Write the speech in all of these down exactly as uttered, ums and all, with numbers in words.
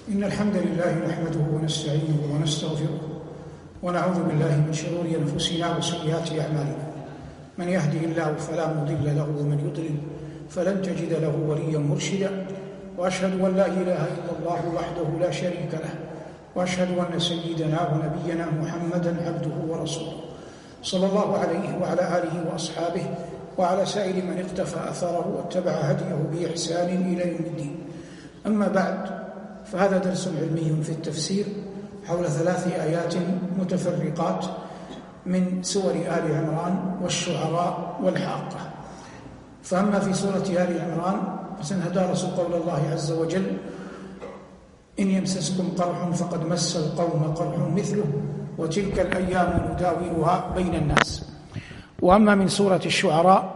إن الحمد لله نحمده ونستعينه ونستغفره ونعوذ بالله من شرور أنفسنا وسيئات أعمالنا. من يهده الله فلا مضل له ومن يضلل فلن تجد له وليا مرشدا، وأشهد أن لا إله إلا الله وحده لا شريك له، وأشهد أن سيدنا ونبينا محمدا عبده ورسوله صلى الله عليه وعلى آله وأصحابه وعلى سائر من اقتفى أثره واتبع هديه بإحسان إلى يوم الدين. أما بعد، فهذا درس علمي في التفسير حول ثلاث آيات متفرقات من سور آل عمران والشعراء والحاقة. فأما في سورة آل عمران فسنتدارس قول الله عز وجل: إن يمسسكم قرح فقد مس القوم قرح مثله وتلك الأيام نداولها بين الناس. وأما من سورة الشعراء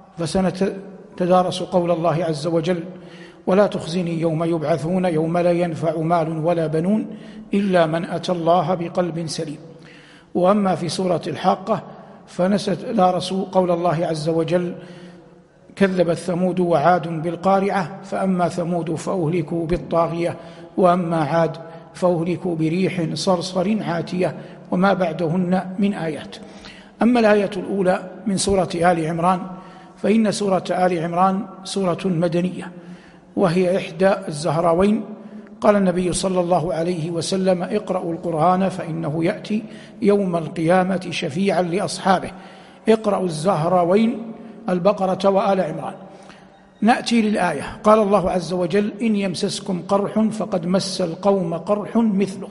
فسنتدارس قول الله عز وجل: ولا تخزني يوم يبعثون يوم لا ينفع مال ولا بنون إلا من أتى الله بقلب سليم. وأما في سورة الحاقة فنتدارس قول الله عز وجل: كذبت ثمود وعاد بالقارعة فأما ثمود فأهلكوا بالطاغية وأما عاد فأهلكوا بريح صرصر عاتية وما بعدهن من آيات. أما الآية الأولى من سورة آل عمران فإن سورة آل عمران سورة مدنية، وهي إحدى الزهراوين. قال النبي صلى الله عليه وسلم: اقرأوا القرآن فإنه يأتي يوم القيامة شفيعا لأصحابه. اقرأوا الزهراوين البقرة وآل عمران. نأتي للآية. قال الله عز وجل: إن يمسسكم قرح فقد مس القوم قرح مثله.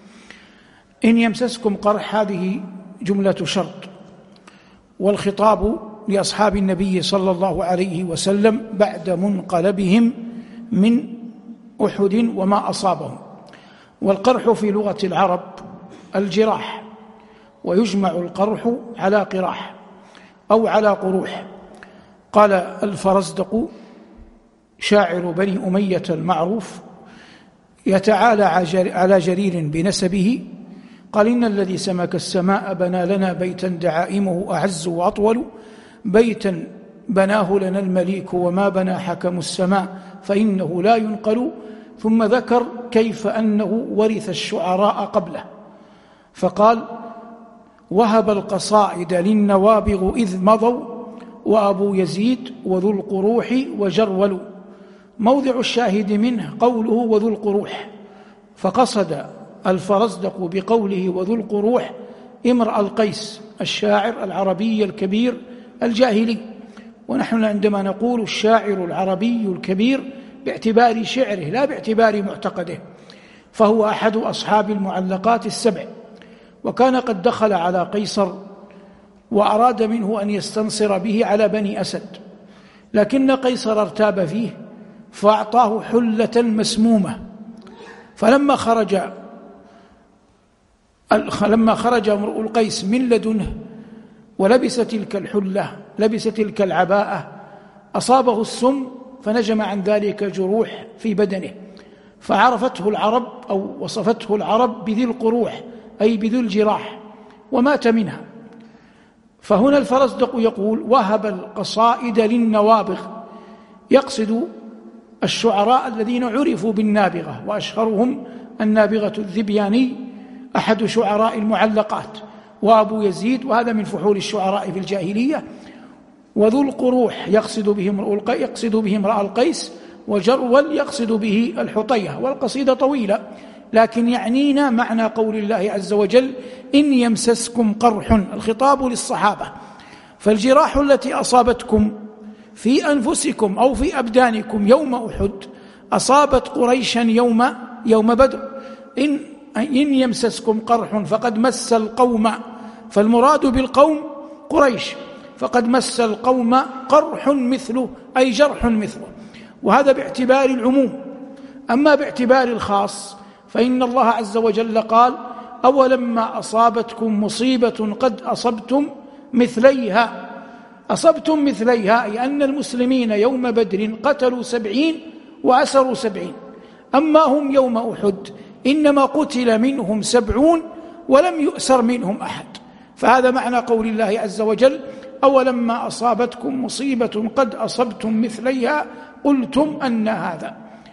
إن يمسسكم قرح هذه جملة شرط، والخطاب لأصحاب النبي صلى الله عليه وسلم بعد منقلبهم من أحد وما أصابهم. والقرح في لغة العرب الجراح، ويجمع القرح على قراح أو على قروح. قال الفرزدق شاعر بني أمية المعروف يتعالى على جرير بنسبه، قال: إن الذي سمك السماء بنى لنا بيتا دعائمه أعز وأطول، بيتا بناه لنا المليك وما بنى حكم السماء فإنه لا ينقل. ثم ذكر كيف أنه ورث الشعراء قبله، فقال: وهب القصائد للنوابغ إذ مضوا وأبو يزيد وذو القروح وجرول. موضع الشاهد منه قوله وذو القروح، فقصد الفرزدق بقوله وذو القروح امرأ القيس الشاعر العربي الكبير الجاهلي. ونحن عندما نقول الشاعر العربي الكبير باعتبار شعره لا باعتبار معتقده، فهو أحد أصحاب المعلقات السبع، وكان قد دخل على قيصر وأراد منه أن يستنصر به على بني أسد، لكن قيصر ارتاب فيه فأعطاه حلة مسمومة. فلما خرج لما خرج امرؤ القيس من لدنه ولبس تلك الحلة، لبس تلك العباءة، أصابه السم فنجم عن ذلك جروح في بدنه، فعرفته العرب أو وصفته العرب بذي القروح أي بذي الجراح، ومات منها. فهنا الفرزدق يقول: وهب القصائد للنوابغ، يقصد الشعراء الذين عرفوا بالنابغة، وأشهرهم النابغة الذبياني أحد شعراء المعلقات، وأبو يزيد، وهذا من فحول الشعراء في الجاهلية، وذو القروح يقصد بهم يقصد به امرأ القيس، وجرول يقصد به الحطية. والقصيدة طويلة، لكن يعنينا معنى قول الله عز وجل: إن يمسسكم قرح، الخطاب للصحابة. فالجراح التي أصابتكم في أنفسكم أو في أبدانكم يوم أحد أصابت قريشا يوم يوم بدر. إن إن يمسسكم قرح فقد مس القوم، فالمراد بالقوم قريش، فقد مس القوم قرح مثله أي جرح مثله، وهذا باعتبار العموم. أما باعتبار الخاص فإن الله عز وجل قال: أولما أصابتكم مصيبة قد أصبتم مثليها. أصبتم مثليها أي أن المسلمين يوم بدر قتلوا سبعين وأسروا سبعين، أما هم يوم أحد إنما قتل منهم سبعون ولم يؤسر منهم أحد. فهذا معنى قول الله عز وجل: أولما أصابتكم مصيبة قد أصبتم مثليها قلتم أن هذا.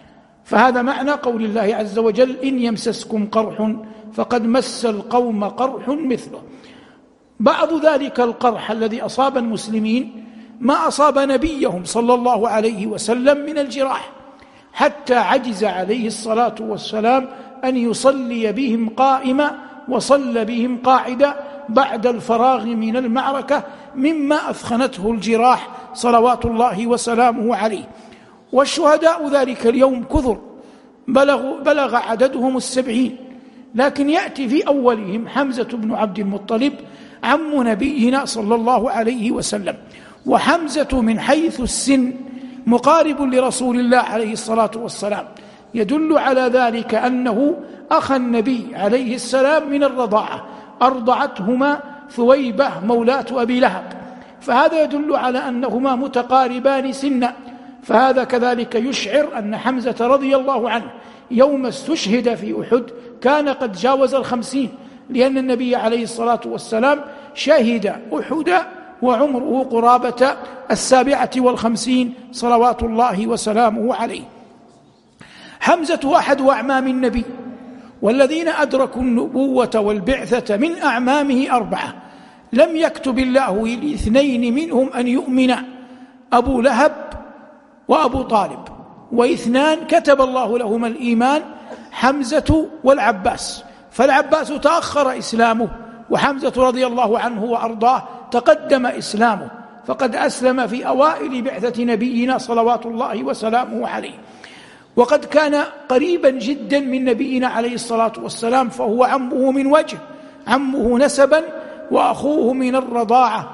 فهذا معنى قول الله عز وجل: إن يمسسكم قرح فقد مس القوم قرح مثله. بعض ذلك القرح الذي أصاب المسلمين ما أصاب نبيهم صلى الله عليه وسلم من الجراح، حتى عجز عليه الصلاة والسلام أن يصلي بهم قائما وصلى بهم قاعدا بعد الفراغ من المعركة مما أثخنته الجراح صلوات الله وسلامه عليه. والشهداء ذلك اليوم كثر، بلغ, بلغ عددهم السبعين، لكن يأتي في أولهم حمزة بن عبد المطلب عم نبينا صلى الله عليه وسلم. وحمزة من حيث السن مقارب لرسول الله عليه الصلاة والسلام، يدل على ذلك أنه أخا النبي عليه السلام من الرضاعة، أرضعتهما ثويبة مولاة أبي لهب، فهذا يدل على أنهما متقاربان سنا. فهذا كذلك يشعر أن حمزة رضي الله عنه يوم استشهد في أحد كان قد جاوز الخمسين، لأن النبي عليه الصلاة والسلام شهد أحد وعمره قرابة السابعة والخمسين صلوات الله وسلامه عليه. حمزة أحد أعمام النبي، والذين أدركوا النبوة والبعثة من أعمامه أربعة لم يكتب الله لاثنين منهم أن يؤمنا: أبو لهب وأبو طالب، واثنان كتب الله لهما الإيمان: حمزة والعباس. فالعباس تأخر إسلامه، وحمزة رضي الله عنه وأرضاه تقدم إسلامه، فقد أسلم في أوائل بعثة نبينا صلوات الله وسلامه عليه، وقد كان قريبا جدا من نبينا عليه الصلاة والسلام، فهو عمه من وجه، عمه نسبا وأخوه من الرضاعة.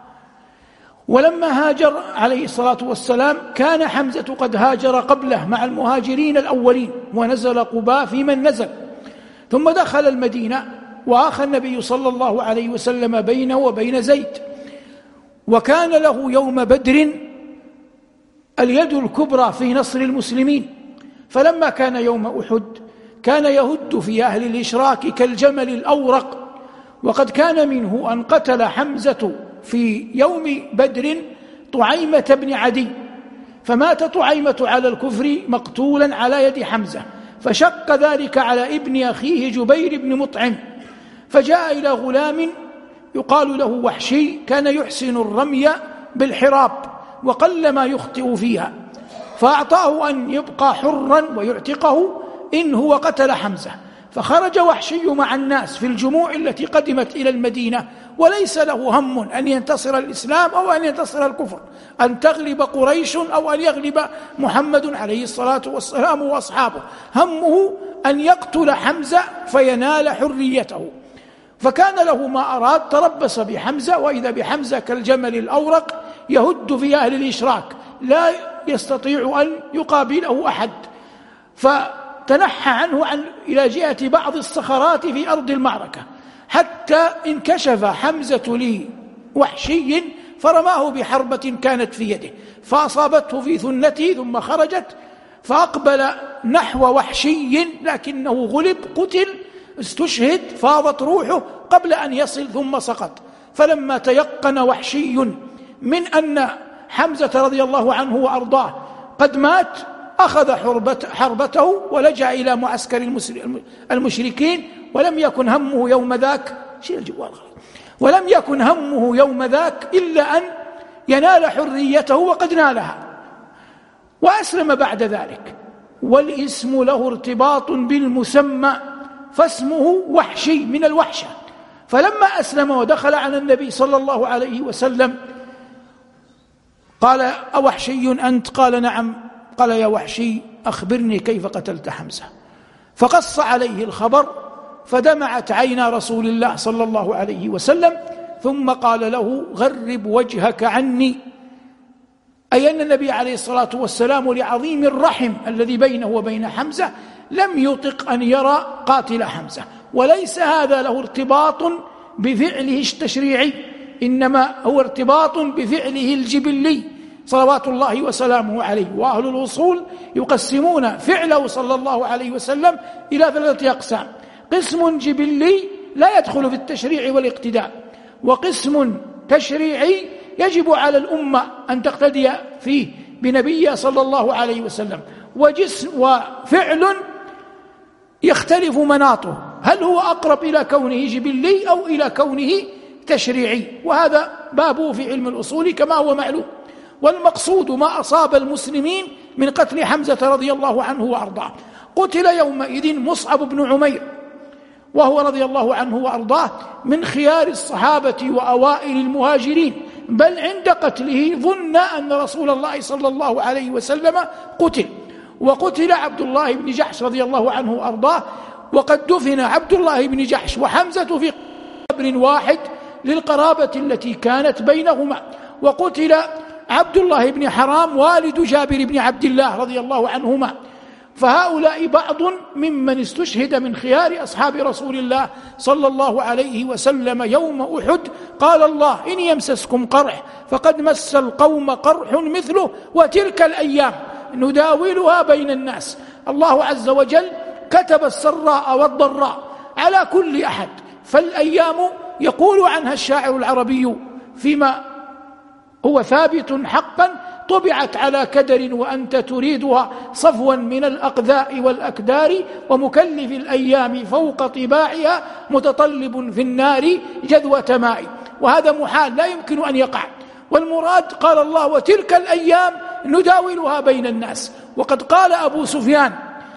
ولما هاجر عليه الصلاة والسلام كان حمزة قد هاجر قبله مع المهاجرين الأولين، ونزل قباء في من نزل، ثم دخل المدينة وآخى النبي صلى الله عليه وسلم بينه وبين زيد. وكان له يوم بدر اليد الكبرى في نصر المسلمين، فلما كان يوم أحد كان يهد في أهل الإشراك كالجمل الأورق. وقد كان منه أن قتل حمزة في يوم بدر طعيمة بن عدي، فمات طعيمة على الكفر مقتولا على يد حمزة، فشق ذلك على ابن أخيه جبير بن مطعم، فجاء إلى غلام يقال له وحشي كان يحسن الرمي بالحراب وقلما يخطئ فيها، فأعطاه أن يبقى حرا ويعتقه إن هو قتل حمزة. فخرج وحشي مع الناس في الجموع التي قدمت إلى المدينة، وليس له هم أن ينتصر الإسلام أو أن ينتصر الكفر، أن تغلب قريش أو أن يغلب محمد عليه الصلاة والسلام وأصحابه، همه أن يقتل حمزة فينال حريته. فكان له ما أراد، تربص بحمزة، وإذا بحمزة كالجمل الأورق يهد في أهل الإشراك، لا يستطيع أن يقابله أحد، فتنحى عنه عن إلى جهة بعض الصخرات في أرض المعركة، حتى انكشف حمزة لوحشي فرماه بحربة كانت في يده فأصابته في ثنته، ثم خرجت فأقبل نحو وحشي لكنه غلب، قتل، استشهد، فاضت روحه قبل أن يصل ثم سقط. فلما تيقن وحشي من أن حمزة رضي الله عنه وأرضاه قد مات، أخذ حربته ولجأ إلى معسكر المشركين، ولم يكن همه يوم ذاك شيل الجوال ولم يكن همه يوم ذاك إلا أن ينال حريته، وقد نالها، وأسلم بعد ذلك. والاسم له ارتباط بالمسمى، فاسمه وحشي من الوحشة. فلما أسلم ودخل على النبي صلى الله عليه وسلم قال: أوحشي أنت؟ قال: نعم. قال: يا وحشي أخبرني كيف قتلت حمزة. فقص عليه الخبر، فدمعت عينا رسول الله صلى الله عليه وسلم، ثم قال له: غرب وجهك عني، أي أن النبي عليه الصلاة والسلام لعظيم الرحم الذي بينه وبين حمزة لم يطق أن يرى قاتل حمزة، وليس هذا له ارتباط بفعله التشريعي، إنما هو ارتباط بفعله الجبلي صلوات الله وسلامه عليه. وأهل الوصول يقسمون فعله صلى الله عليه وسلم إلى ثلاثة أقسام: قسم جبلي لا يدخل في التشريع والاقتداء، وقسم تشريعي يجب على الأمة أن تقتدي فيه بنبيه صلى الله عليه وسلم، وجسم وفعل يختلف مناطه، هل هو أقرب إلى كونه جبلي أو إلى كونه تشريعي؟ وهذا بابه في علم الأصول كما هو معلوم. والمقصود ما أصاب المسلمين من قتل حمزة رضي الله عنه وأرضاه. قتل يومئذ مصعب بن عمير، وهو رضي الله عنه وأرضاه من خيار الصحابة وأوائل المهاجرين، بل عند قتله ظن أن رسول الله صلى الله عليه وسلم قتل. وقتل عبد الله بن جحش رضي الله عنه وأرضاه، وقد دفن عبد الله بن جحش وحمزة في قبر واحد للقرابة التي كانت بينهما. وقتل عبد الله بن حرام والد جابر بن عبد الله رضي الله عنهما. فهؤلاء بعض ممن استشهد من خيار أصحاب رسول الله صلى الله عليه وسلم يوم أحد. قال الله: إن يمسسكم قرح فقد مس القوم قرح مثله وتلك الأيام نداولها بين الناس. الله عز وجل كتب السراء والضراء على كل أحد، فالأيام يقول عنها الشاعر العربي فيما هو ثابت حقا: طبعت على كدر وأنت تريدها صفوا من الأقذاء والأكدار، ومكلف الأيام فوق طباعها متطلب في النار جذوة ماء. وهذا محال لا يمكن أن يقع. والمراد قال الله: وتلك الأيام نداولها بين الناس. وقد قال أبو سفيان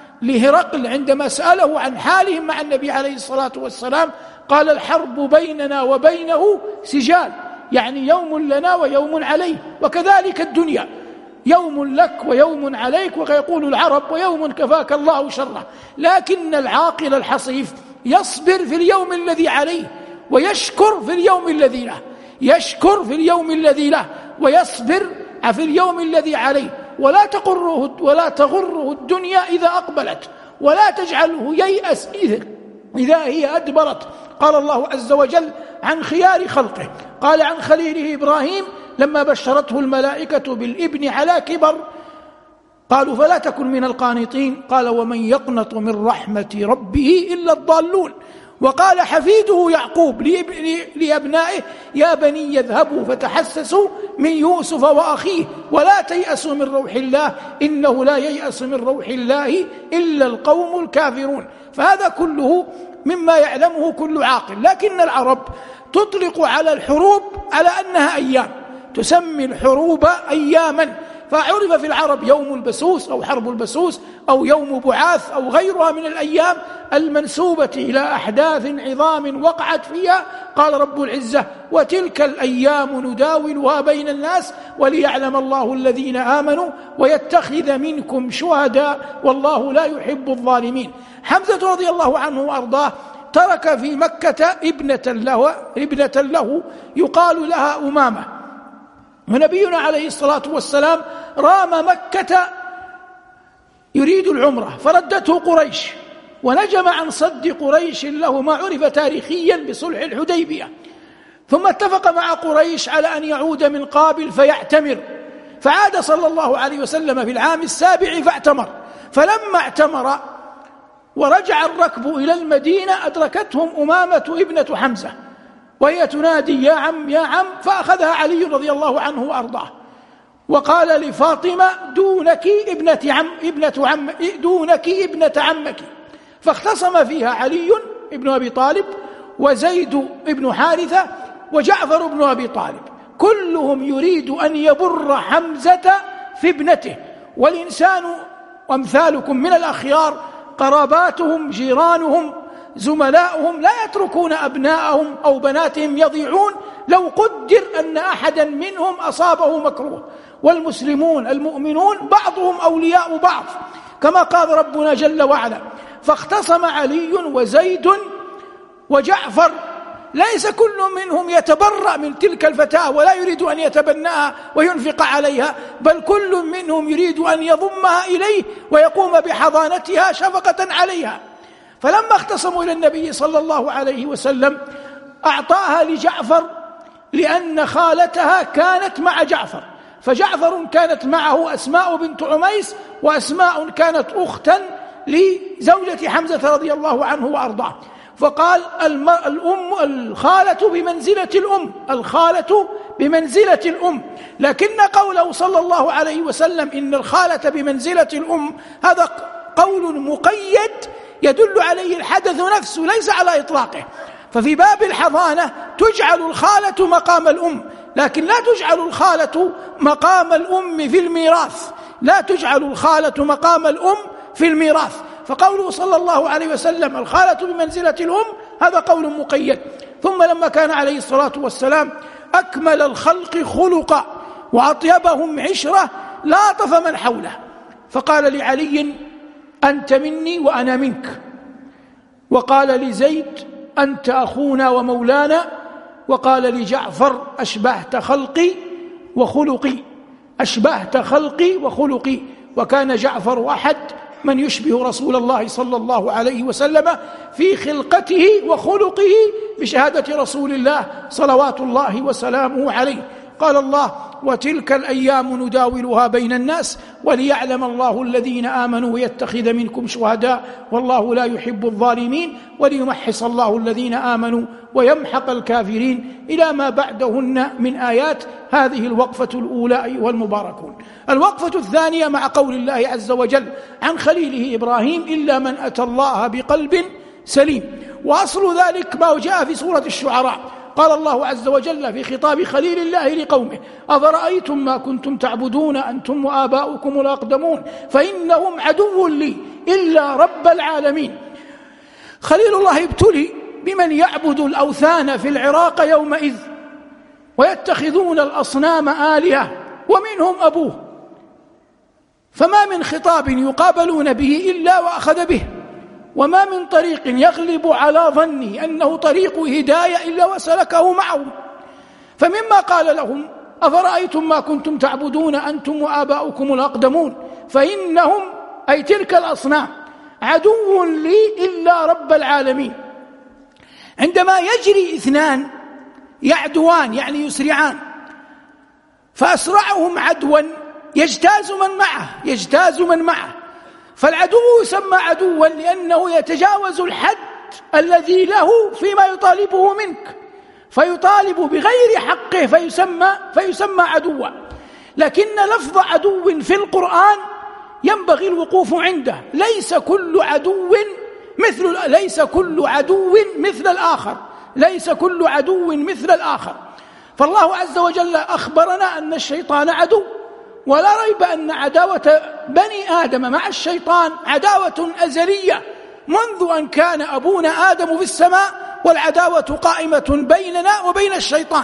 لهرقل عندما سأله عن حالهم مع النبي عليه الصلاة والسلام، قال: الحرب بيننا وبينه سجال، يعني يوم لنا ويوم عليه. وكذلك الدنيا يوم لك ويوم عليك، ويقول العرب: ويوم كفاك الله شره. لكن العاقل الحصيف يصبر في اليوم الذي عليه، ويشكر في اليوم الذي له، يشكر في اليوم الذي له ويصبر في اليوم الذي عليه. ولا تغره ولا تغره الدنيا إذا أقبلت، ولا تجعله ييأس إذا هي أدبرت. قال الله عز وجل عن خيار خلقه، قال عن خليله إبراهيم لما بشرته الملائكة بالابن على كبر قالوا: فلا تكن من القانطين. قال: ومن يقنط من رحمة ربه إلا الضالون. وقال حفيده يعقوب لأبنائه: يا بني يذهبوا فتحسسوا من يوسف وأخيه ولا تيأسوا من روح الله إنه لا ييأس من روح الله إلا القوم الكافرون. فهذا كله مما يعلمه كل عاقل. لكن العرب تطلق على الحروب على أنها أيام، تسمي الحروب أياما. فعرف في العرب يوم البسوس أو حرب البسوس أو يوم بعاث أو غيرها من الأيام المنسوبة إلى أحداث عظام وقعت فيها. قال رب العزة: وتلك الأيام نداولها بين الناس وليعلم الله الذين آمنوا ويتخذ منكم شهداء والله لا يحب الظالمين. حمزة رضي الله عنه وأرضاه ترك في مكة ابنة له, ابنة له يقال لها أمامة. ونبينا عليه الصلاة والسلام رام مكة يريد العمرة فردته قريش، ونجم عن صد قريش له ما عرف تاريخيا بصلح الحديبية. ثم اتفق مع قريش على أن يعود من قابل فيعتمر، فعاد صلى الله عليه وسلم في العام السابع فاعتمر. فلما اعتمر ورجع الركب إلى المدينة أدركتهم أمامة ابنة حمزة وهي تنادي: يا عم يا عم. فأخذها علي رضي الله عنه وأرضاه وقال لفاطمة: دونك ابنة عم ابنة عم دونك ابنة عمك. فاختصم فيها علي ابن أبي طالب وزيد ابن حارثة وجعفر ابن أبي طالب، كلهم يريد أن يبر حمزة في ابنته. والإنسان وامثالكم من الأخيار قراباتهم جيرانهم زملاؤهم لا يتركون أبناءهم أو بناتهم يضيعون لو قدر أن أحدا منهم أصابه مكروه. والمسلمون المؤمنون بعضهم أولياء بعض كما قال ربنا جل وعلا. فاختصم علي وزيد وجعفر، ليس كل منهم يتبرأ من تلك الفتاة ولا يريد أن يتبناها وينفق عليها، بل كل منهم يريد أن يضمها إليه ويقوم بحضانتها شفقة عليها. فلما اختصموا إلى النبي صلى الله عليه وسلم أعطاها لجعفر لأن خالتها كانت مع جعفر، فجعفر كانت معه أسماء بنت عميس، وأسماء كانت أختا لزوجة حمزة رضي الله عنه وأرضاه. فقال الأم الخالة بمنزلة الأم، الخالة بمنزلة الأم. لكن قوله صلى الله عليه وسلم إن الخالة بمنزلة الأم هذا قول مقيد يدل عليه الحدث نفسه ليس على إطلاقه. ففي باب الحضانة تجعل الخالة مقام الأم، لكن لا تجعل الخالة مقام الأم في الميراث، لا تجعل الخالة مقام الأم في الميراث. فقوله صلى الله عليه وسلم الخالة بمنزلة الأم هذا قول مقيد. ثم لما كان عليه الصلاة والسلام أكمل الخلق خلقا وأطيبهم عشرة لاطف من حوله، فقال لعلي أنت مني وأنا منك، وقال لزيد أنت أخونا ومولانا، وقال لجعفر أشبهت خلقي وخلقي، أشبهت خلقي وخلقي. وكان جعفر أحد من يشبه رسول الله صلى الله عليه وسلم في خلقته وخلقه بشهادة رسول الله صلوات الله وسلامه عليه. قال الله وتلك الأيام نداولها بين الناس وليعلم الله الذين آمنوا ويتخذ منكم شهداء والله لا يحب الظالمين وليمحص الله الذين آمنوا ويمحق الكافرين إلى ما بعدهن من آيات. هذه الوقفة الأولى أيها المباركون. الوقفة الثانية مع قول الله عز وجل عن خليله إبراهيم إلا من أتى الله بقلب سليم. وأصل ذلك ما جاء في سورة الشعراء، قال الله عز وجل في خطاب خليل الله لقومه أفرأيتم ما كنتم تعبدون أنتم وآباؤكم الأقدمون فإنهم عدو لي إلا رب العالمين. خليل الله ابتلي بمن يعبد الأوثان في العراق يومئذ ويتخذون الأصنام آلهة ومنهم أبوه، فما من خطاب يقابلون به إلا وأخذ به، وما من طريق يغلب على ظني أنه طريق هداية إلا وسلكه معهم. فمما قال لهم أفرأيتم ما كنتم تعبدون أنتم وآباؤكم الأقدمون فإنهم أي تلك الأصنام عدو لي إلا رب العالمين. عندما يجري اثنان يعدوان يعني يسرعان فأسرعهم عدوا يجتاز من معه يجتاز من معه فالعدو يسمى عدوا لأنه يتجاوز الحد الذي له فيما يطالبه منك فيطالب بغير حقه فيسمى, فيسمى عدوا. لكن لفظ عدو في القرآن ينبغي الوقوف عنده. ليس كل عدو مثل ليس كل عدو مثل الآخر ليس كل عدو مثل الآخر. فالله عز وجل أخبرنا أن الشيطان عدو، ولا ريب أن عداوة بني آدم مع الشيطان عداوة أزلية منذ أن كان أبونا آدم في السماء، والعداوة قائمة بيننا وبين الشيطان.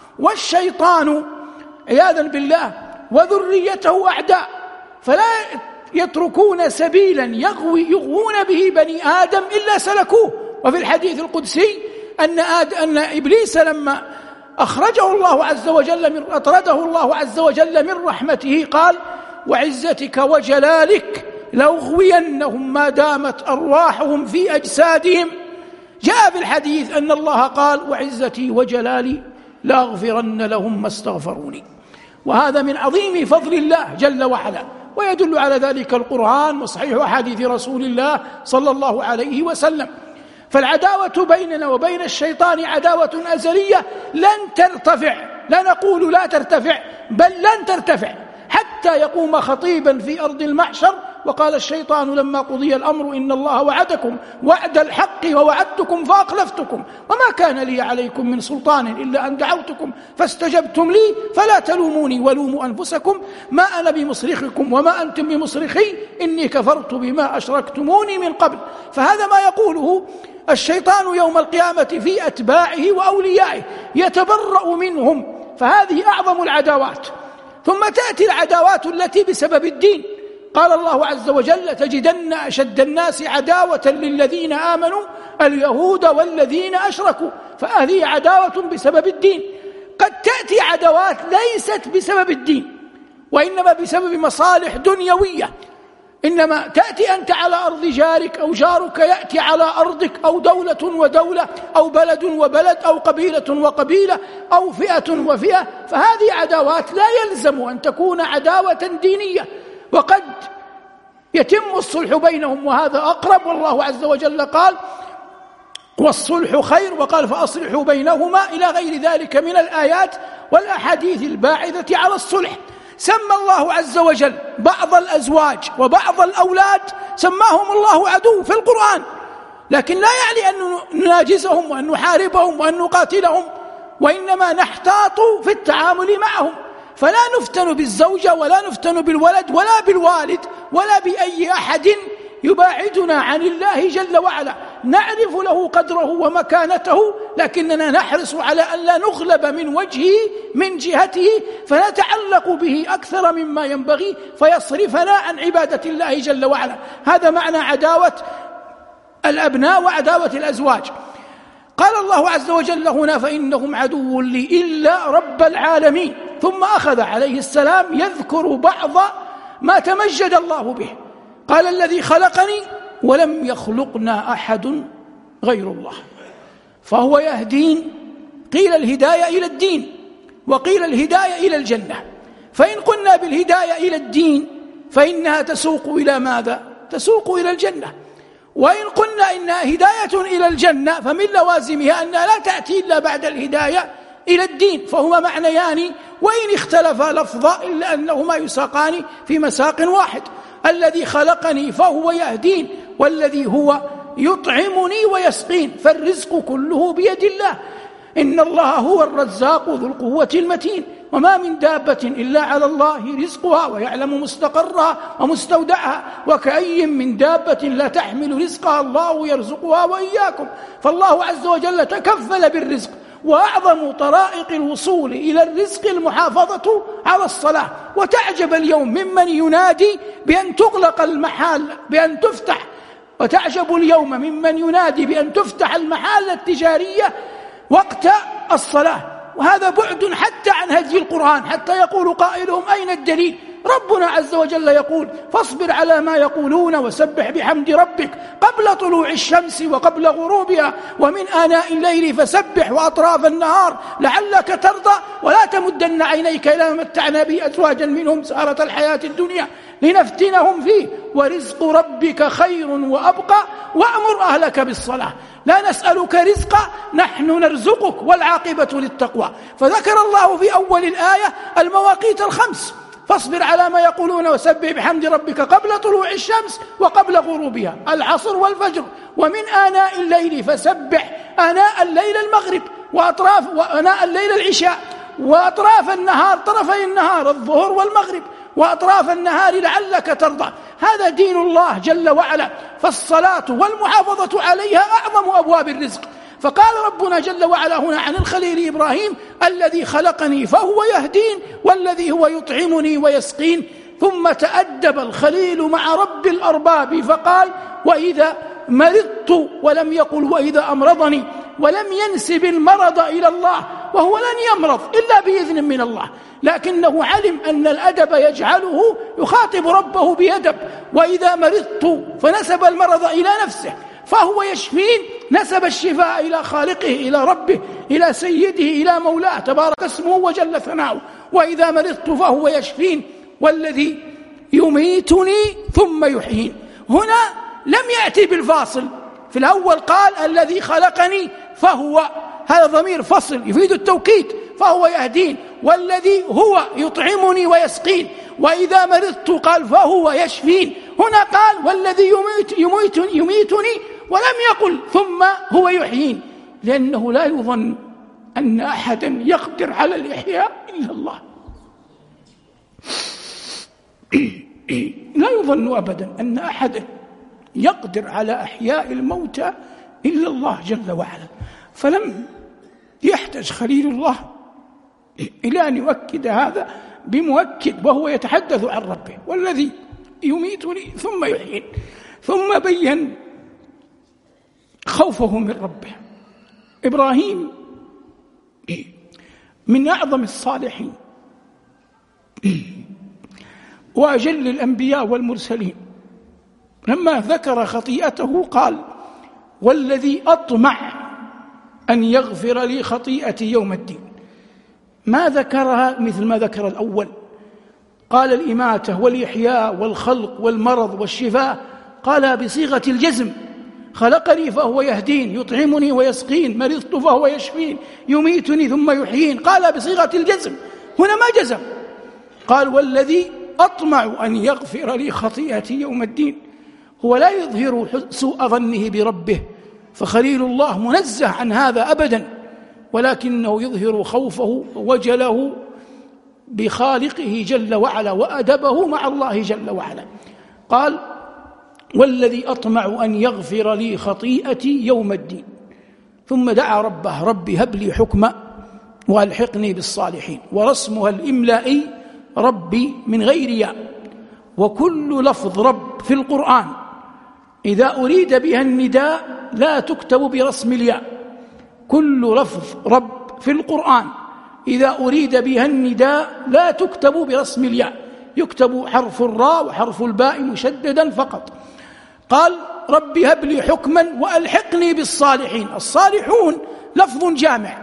والشيطان عياذا بالله وذريته أعداء، فلا يتركون سبيلا يغوي يغوون به بني آدم إلا سلكوه. وفي الحديث القدسي أن, آد أن إبليس لما أخرجه الله عز وجل من أطرده الله عز وجل من رحمته قال وعزتك وجلالك لأغوينهم ما دامت أرواحهم في أجسادهم. جاء في الحديث أن الله قال وعزتي وجلالي لأغفرن لهم ما استغفروني. وهذا من عظيم فضل الله جل وعلا، ويدل على ذلك القرآن وصحيح أحاديث رسول الله صلى الله عليه وسلم. فالعداوة بيننا وبين الشيطان عداوة أزلية لن ترتفع، لا نقول لا ترتفع بل لن ترتفع حتى يقوم خطيبا في أرض المحشر وقال الشيطان لما قضي الأمر إن الله وعدكم وعد الحق ووعدتكم فأخلفتكم وما كان لي عليكم من سلطان إلا أن دعوتكم فاستجبتم لي فلا تلوموني ولوموا أنفسكم ما أنا بمصرخكم وما أنتم بمصرخي إني كفرت بما أشركتموني من قبل. فهذا ما يقوله الشيطان يوم القيامة في أتباعه وأوليائه يتبرأ منهم، فهذه أعظم العداوات. ثم تأتي العداوات التي بسبب الدين. قال الله عز وجل تجدن أشد الناس عداوة للذين آمنوا اليهود والذين أشركوا، فهذه عداوة بسبب الدين. قد تأتي عداوات ليست بسبب الدين وإنما بسبب مصالح دنيوية، إنما تأتي أنت على أرض جارك أو جارك يأتي على أرضك، أو دولة ودولة، أو بلد وبلد، أو قبيلة وقبيلة، أو فئة وفئة، فهذه عداوات لا يلزم أن تكون عداوة دينية، وقد يتم الصلح بينهم وهذا أقرب. والله عز وجل قال والصلح خير، وقال فأصلحوا بينهما إلى غير ذلك من الآيات والأحاديث الباعثة على الصلح. سمى الله عز وجل بعض الأزواج وبعض الأولاد سماهم الله عدو في القرآن، لكن لا يعني أن نناجزهم وأن نحاربهم وأن نقاتلهم، وإنما نحتاط في التعامل معهم، فلا نفتن بالزوجة ولا نفتن بالولد ولا بالوالد ولا بأي أحد يباعدنا عن الله جل وعلا. نعرف له قدره ومكانته، لكننا نحرص على أن لا نغلب من وجهه من جهته فنتعلق به أكثر مما ينبغي فيصرفنا عن عبادة الله جل وعلا. هذا معنى عداوة الأبناء وعداوة الأزواج. قال الله عز وجل هنا فإنهم عدو لي إلا رب العالمين، ثم أخذ عليه السلام يذكر بعض ما تمجد الله به. قال الذي خلقني ولم يخلقنا أحد غير الله فهو يهدين. قيل الهداية إلى الدين وقيل الهداية إلى الجنة، فإن قلنا بالهداية إلى الدين فإنها تسوق إلى ماذا؟ تسوق إلى الجنة. وإن قلنا إنها هداية إلى الجنة فمن لوازمها أنها لا تأتي إلا بعد الهداية إلى الدين، فهما معنيان وإن اختلفا لفظا إلا أنهما يساقان في مساق واحد. الذي خلقني فهو يهدين، والذي هو يطعمني ويسقين، فالرزق كله بيد الله. إن الله هو الرزاق ذو القوة المتين، وما من دابة إلا على الله رزقها ويعلم مستقرها ومستودعها، وكأي من دابة لا تحمل رزقها الله يرزقها وإياكم. فالله عز وجل تكفل بالرزق، وأعظم طرائق الوصول إلى الرزق المحافظة على الصلاة. وتعجب اليوم ممن ينادي بأن تغلق المحال بأن تفتح وتعجب اليوم ممن ينادي بأن تفتح المحال التجارية وقت الصلاة، وهذا بعد حتى عن هدي القرآن، حتى يقول قائلهم أين الدليل؟ ربنا عز وجل يقول فاصبر على ما يقولون وسبح بحمد ربك قبل طلوع الشمس وقبل غروبها ومن آناء الليل فسبح وأطراف النهار لعلك ترضى ولا تمدن عينيك إلى ما متعنا به أزواجا منهم زهرة الحياة الدنيا لنفتنهم فيه ورزق ربك خير وأبقى وأمر أهلك بالصلاة. لا نسألك رزقا نحن نرزقك والعاقبة للتقوى. فذكر الله في أول الآية المواقيت الخمس، فاصبر على ما يقولون وسبح بحمد ربك قبل طلوع الشمس وقبل غروبها العصر والفجر ومن آناء الليل فسبح آناء الليل المغرب وأطراف وآناء الليل العشاء وأطراف النهار طرفي النهار الظهر والمغرب وأطراف النهار لعلك ترضى. هذا دين الله جل وعلا، فالصلاة والمحافظة عليها أعظم أبواب الرزق. فقال ربنا جل وعلا هنا عن الخليل إبراهيم الذي خلقني فهو يهدين والذي هو يطعمني ويسقين. ثم تأدب الخليل مع رب الأرباب فقال وإذا مرضت، ولم يقل وإذا أمرضني، ولم ينسب المرض إلى الله، وهو لن يمرض إلا بإذن من الله، لكنه علم أن الأدب يجعله يخاطب ربه بأدب. وإذا مرضت فنسب المرض إلى نفسه فهو يشفين، نسب الشفاء إلى خالقه إلى ربه إلى سيده إلى مولاه تبارك اسمه وجل ثناؤه. وإذا مرضت فهو يشفين والذي يميتني ثم يحيين. هنا لم يأتي بالفاصل، في الأول قال الذي خلقني فهو، هذا ضمير فصل يفيد التوكيد، فهو يهدين والذي هو يطعمني ويسقين. وإذا مرضت قال فهو يشفين. هنا قال والذي يميت يميتني, يميتني ولم يقل ثم هو يحيين، لأنه لا يظن أن أحدا يقدر على الإحياء إلا الله. لا يظن أبدا أن أحدا يقدر على إحياء الموتى إلا الله جل وعلا. فلم يحتاج خليل الله إلى أن يؤكد هذا بمؤكد، وهو يتحدث عن ربه والذي يميتني ثم يحيين. ثم بين خوفه من ربه. إبراهيم من أعظم الصالحين وأجل الأنبياء والمرسلين، لما ذكر خطيئته قال والذي أطمع أن يغفر لي خطيئتي يوم الدين. ما ذكرها مثل ما ذكر الأول، قال الإماتة والإحياء والخلق والمرض والشفاء، قال بصيغة الجزم. خلقني فهو يهدين، يطعمني ويسقين، مرضت فهو يشفين، يميتني ثم يحيين. قال بصيغة الجزم، هنا ما جزم، قال والذي أطمع أن يغفر لي خطيئتي يوم الدين. هو لا يظهر سوء ظنه بربه، فخليل الله منزه عن هذا أبدا، ولكنه يظهر خوفه ووجله بخالقه جل وعلا وأدبه مع الله جل وعلا. قال والذي أطمع أن يغفر لي خطيئتي يوم الدين. ثم دعا ربه رب هب لي حكما وألحقني بالصالحين، ورسمها الإملائي ربي من غير ياء. وكل لفظ رب في القرآن إذا أريد بها النداء لا تكتب برسم الياء. كل لفظ رب في القرآن إذا أريد بها النداء لا تكتب برسم الياء، يكتب حرف الراء وحرف الباء مشددا فقط. قال رب هب لي حكما وألحقني بالصالحين. الصالحون لفظ جامع،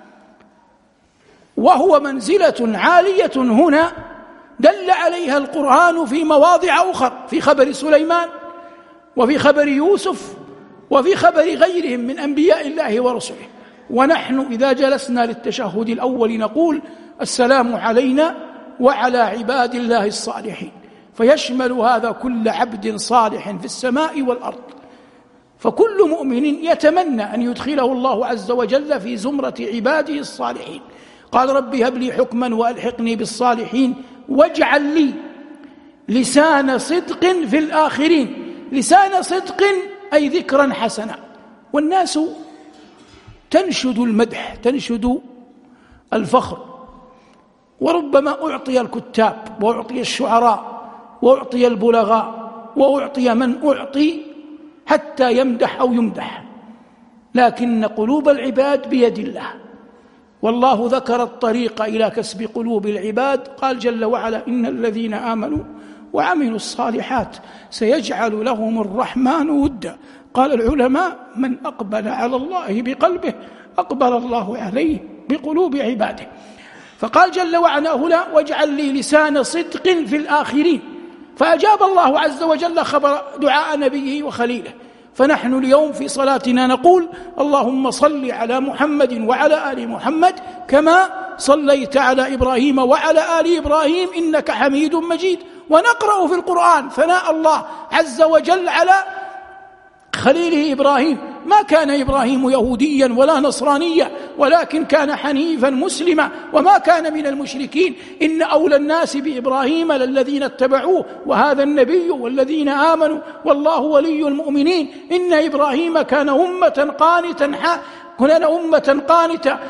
وهو منزلة عالية هنا دل عليها القرآن في مواضع أخرى، في خبر سليمان وفي خبر يوسف وفي خبر غيرهم من أنبياء الله ورسله. ونحن إذا جلسنا للتشهد الأول نقول السلام علينا وعلى عباد الله الصالحين، فيشمل هذا كل عبد صالح في السماء والأرض. فكل مؤمن يتمنى أن يدخله الله عز وجل في زمرة عباده الصالحين. قال رب هب لي حكما وألحقني بالصالحين واجعل لي لسان صدق في الآخرين. لسان صدق أي ذكرا حسنا. والناس تنشد المدح، تنشد الفخر، وربما أعطي الكتاب وأعطي الشعراء وأعطي البلغاء وأعطي من أعطي حتى يمدح أو يمدح، لكن قلوب العباد بيد الله. والله ذكر الطريق إلى كسب قلوب العباد، قال جل وعلا إن الذين آمنوا وعملوا الصالحات سيجعل لهم الرحمن ودا. قال العلماء من أقبل على الله بقلبه أقبل الله عليه بقلوب عباده. فقال جل وعلا هنا واجعل لي لسان صدق في الآخرين، فأجاب الله عز وجل خبر دعاء نبيه وخليله. فنحن اليوم في صلاتنا نقول اللهم صل على محمد وعلى آل محمد كما صليت على إبراهيم وعلى آل إبراهيم إنك حميد مجيد. ونقرأ في القرآن ثناء الله عز وجل على خليله إبراهيم. ما كان إبراهيم يهوديا ولا نصرانيا، ولكن كان حنيفا مسلما وما كان من المشركين. إن أولى الناس بإبراهيم للذين اتبعوه وهذا النبي والذين آمنوا والله ولي المؤمنين. إن إبراهيم كان أمة قانتا كان أمة قانتا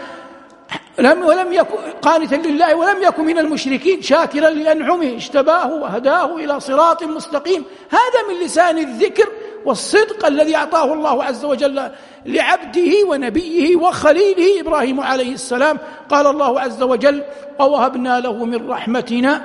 ولم يكن قانتا لله ولم يكن من المشركين شاكرا لأنعمه اجتباه وهداه إلى صراط مستقيم. هذا من لسان الذكر والصدق الذي أعطاه الله عز وجل لعبده ونبيه وخليله إبراهيم عليه السلام. قال الله عز وجل ووهبنا له من رحمتنا،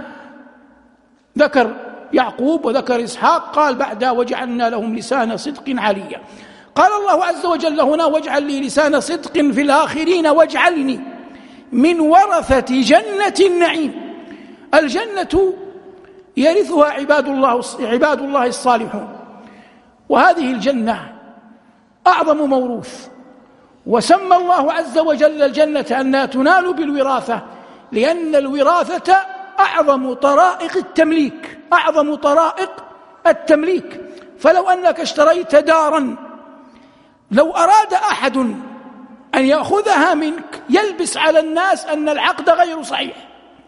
ذكر يعقوب وذكر إسحاق، قال بعدها وجعلنا لهم لسان صدق عليا. قال الله عز وجل هنا واجعل لي لسان صدق في الآخرين واجعلني من ورثة جنة النعيم. الجنة يرثها عباد الله عباد الله الصالحون، وهذه الجنة أعظم موروث. وسمى الله عز وجل الجنة أنها تنال بالوراثة، لأن الوراثة أعظم طرائق التمليك أعظم طرائق التمليك. فلو أنك اشتريت دارا، لو أراد أحد أن يأخذها منك يلبس على الناس أن العقد غير صحيح،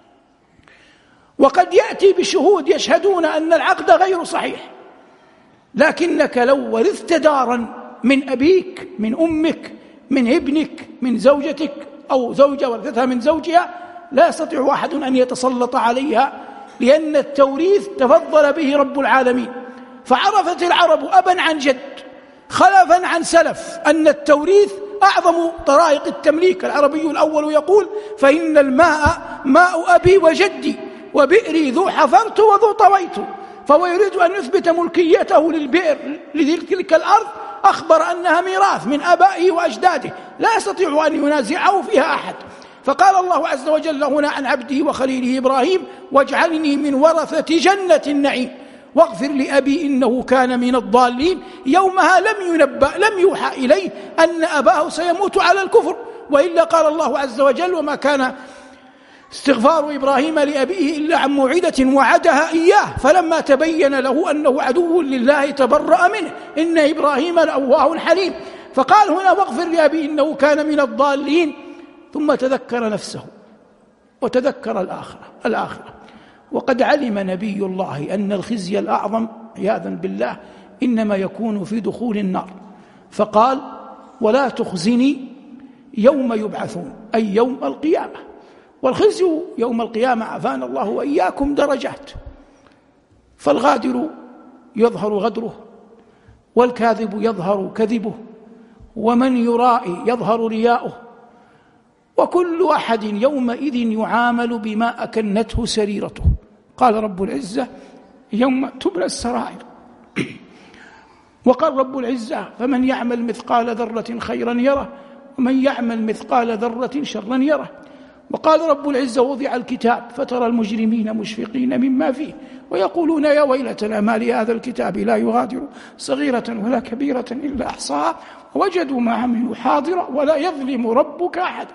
وقد يأتي بشهود يشهدون أن العقد غير صحيح. لكنك لو ورثت دارا من أبيك، من أمك، من ابنك، من زوجتك، أو زوجة ورثتها من زوجها، لا يستطيع أحد أن يتسلط عليها، لأن التوريث تفضل به رب العالمين. فعرفت العرب أبا عن جد خلفا عن سلف أن التوريث أعظم طرائق التمليك. العربي الأول يقول فإن الماء ماء أبي وجدي وبئري ذو حفرت وذو طويت. فهو يريد أن يثبت ملكيته للبئر لتلك الأرض، أخبر أنها ميراث من آبائه وأجداده لا يستطيع أن ينازعه فيها أحد. فقال الله عز وجل هنا عن عبده وخليله إبراهيم واجعلني من ورثة جنة النعيم. واغفر لأبي إنه كان من الضالين. يومها لم ينبأ لم يوحى إليه أن أباه سيموت على الكفر، وإلا قال الله عز وجل: وما كان استغفار إبراهيم لأبيه إلا عن موعدة وعدها إياه فلما تبين له أنه عدو لله تبرأ منه إن إبراهيم لأواه حليم. فقال هنا: واغفر لأبي إنه كان من الضالين. ثم تذكر نفسه وتذكر الآخرة الآخرة وقد علم نبي الله أن الخزي الأعظم عياذا بالله إنما يكون في دخول النار، فقال: ولا تخزني يوم يبعثون، أي يوم القيامة. والخزي يوم القيامة عافانا الله وإياكم درجات، فالغادر يظهر غدره، والكاذب يظهر كذبه، ومن يرائي يظهر رياؤه، وكل أحد يومئذ يعامل بما أكنته سريرته. قال رب العزة: يوم تبلى السرائر. وقال رب العزة: فمن يعمل مثقال ذرة خيرا يره ومن يعمل مثقال ذرة شرا يره. وقال رب العزة: وضع الكتاب فترى المجرمين مشفقين مما فيه ويقولون يا ويلتنا ما لهذا الكتاب لا يغادر صغيرة ولا كبيرة إلا أحصاها ووجدوا ما عملوا حاضرا ولا يظلم ربك أحدا.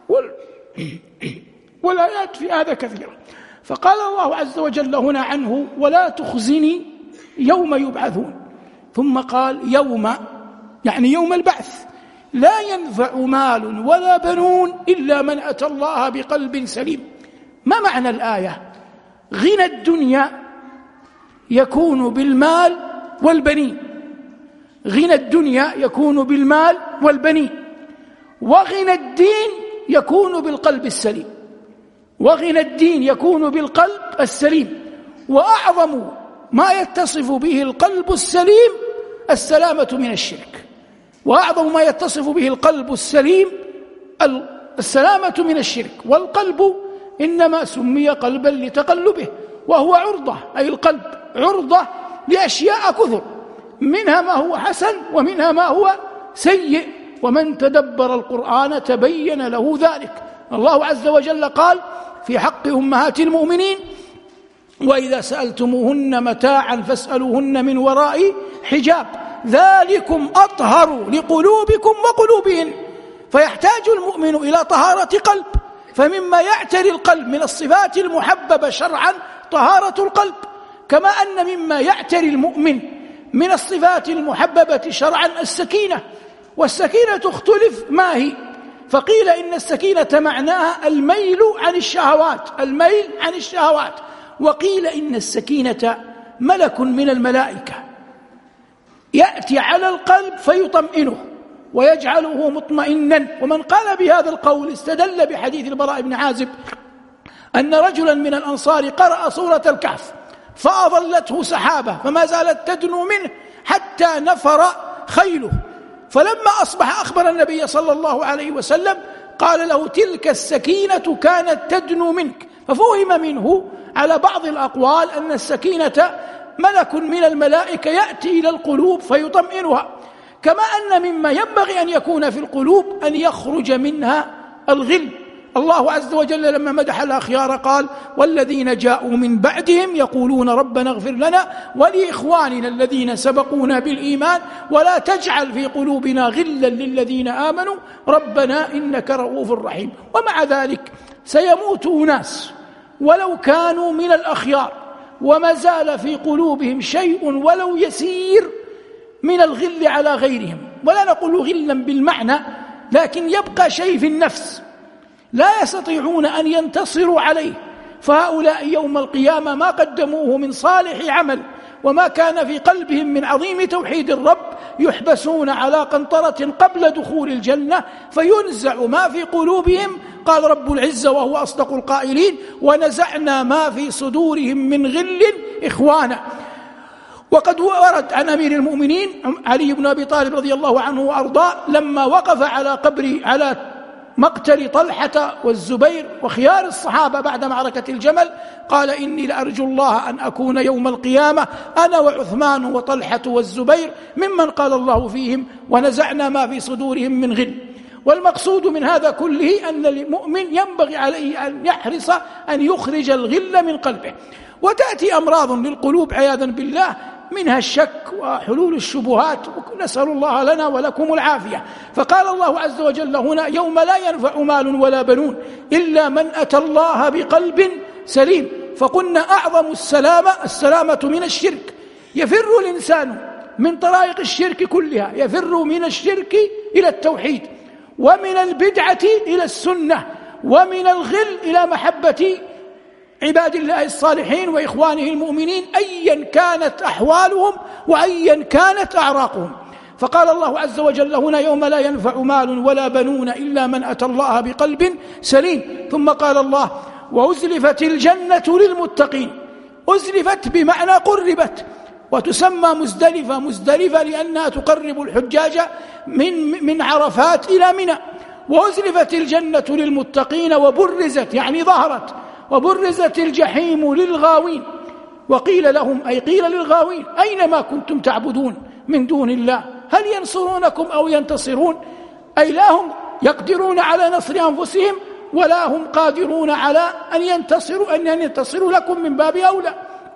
والآيات في هذا كثيرة. فقال الله عز وجل هنا عنه: ولا تخزني يوم يبعثون. ثم قال: يوم يعني يوم البعث لا ينفع مال ولا بنون إلا من أتى الله بقلب سليم. ما معنى الآية؟ غنى الدنيا يكون بالمال والبنين، غنى الدنيا يكون بالمال والبنين، وغنى الدين يكون بالقلب السليم، وغنى الدين يكون بالقلب السليم. وأعظم ما يتصف به القلب السليم السلامة من الشرك، وأعظم ما يتصف به القلب السليم السلامة من الشرك. والقلب إنما سمي قلبا لتقلبه، وهو عرضة، أي القلب عرضة لأشياء كثر، منها ما هو حسن ومنها ما هو سيء، ومن تدبر القرآن تبين له ذلك. الله عز وجل قال في حق أمهات المؤمنين: وإذا سألتموهن متاعا فاسألوهن من وراء حجاب ذلكم أطهر لقلوبكم وقلوبهن. فيحتاج المؤمن إلى طهارة قلب، فمما يعتري القلب من الصفات المحببة شرعا طهارة القلب، كما أن مما يعتري المؤمن من الصفات المحببة شرعا السكينة. والسكينة تختلف ما هي، فقيل إن السكينة معناها الميل عن الشهوات، الميل عن الشهوات، وقيل إن السكينة ملك من الملائكة يأتي على القلب فيطمئنه ويجعله مطمئنا. ومن قال بهذا القول استدل بحديث البراء بن عازب أن رجلا من الأنصار قرأ سورة الكهف فأظلته سحابة فما زالت تدنو منه حتى نفر خيله، فلما أصبح أخبر النبي صلى الله عليه وسلم قال له: تلك السكينة كانت تدنو منك. ففهم منه على بعض الأقوال أن السكينة ملك من الملائكة يأتي إلى القلوب فيطمئنها، كما أن مما ينبغي أن يكون في القلوب أن يخرج منها الغل. الله عز وجل لما مدح الأخيار قال: والذين جاءوا من بعدهم يقولون ربنا اغفر لنا ولإخواننا الذين سبقونا بالإيمان ولا تجعل في قلوبنا غلا للذين آمنوا ربنا إنك رؤوف رحيم. ومع ذلك سيموت أناس ولو كانوا من الأخيار وما زال في قلوبهم شيء ولو يسير من الغل على غيرهم، ولا نقول غلا بالمعنى، لكن يبقى شيء في النفس لا يستطيعون أن ينتصروا عليه. فهؤلاء يوم القيامة ما قدموه من صالح عمل وما كان في قلبهم من عظيم توحيد الرب يحبسون على قنطرة قبل دخول الجنة فينزع ما في قلوبهم. قال رب العزة وهو أصدق القائلين: ونزعنا ما في صدورهم من غل إخوانا. وقد ورد عن أمير المؤمنين علي بن أبي طالب رضي الله عنه وأرضاه لما وقف على قبر على مقتل طلحة والزبير وخيار الصحابة بعد معركة الجمل قال: إني لأرجو الله أن أكون يوم القيامة أنا وعثمان وطلحة والزبير ممن قال الله فيهم: ونزعنا ما في صدورهم من غل. والمقصود من هذا كله أن المؤمن ينبغي عليه أن يحرص أن يخرج الغل من قلبه. وتأتي أمراض للقلوب عياذا بالله، منها الشك وحلول الشبهات، نسأل الله لنا ولكم العافية. فقال الله عز وجل هنا: يوم لا ينفع مال ولا بنون إلا من أتى الله بقلب سليم. فقلنا أعظم السلامة السلامة من الشرك. يفر الإنسان من طرائق الشرك كلها، يفر من الشرك إلى التوحيد، ومن البدعة إلى السنة، ومن الغل إلى محبة عباد الله الصالحين وإخوانه المؤمنين أيا كانت أحوالهم وأيا كانت أعراقهم. فقال الله عز وجل هنا: يوم لا ينفع مال ولا بنون إلا من أتى الله بقلب سليم. ثم قال الله: وأزلفت الجنة للمتقين. أزلفت بمعنى قربت، وتسمى مزدلفة مزدلفة لأنها تقرب الحجاج من من عرفات إلى منى. وأزلفت الجنة للمتقين وبرزت يعني ظهرت، وبرزت الجحيم للغاوين. وقيل لهم أي قيل للغاوين: أينما كنتم تعبدون من دون الله هل ينصرونكم أو ينتصرون؟ أي لا هم يقدرون على نصر أنفسهم ولا هم قادرون على أن ينتصروا أن ينتصروا لكم من باب أولى.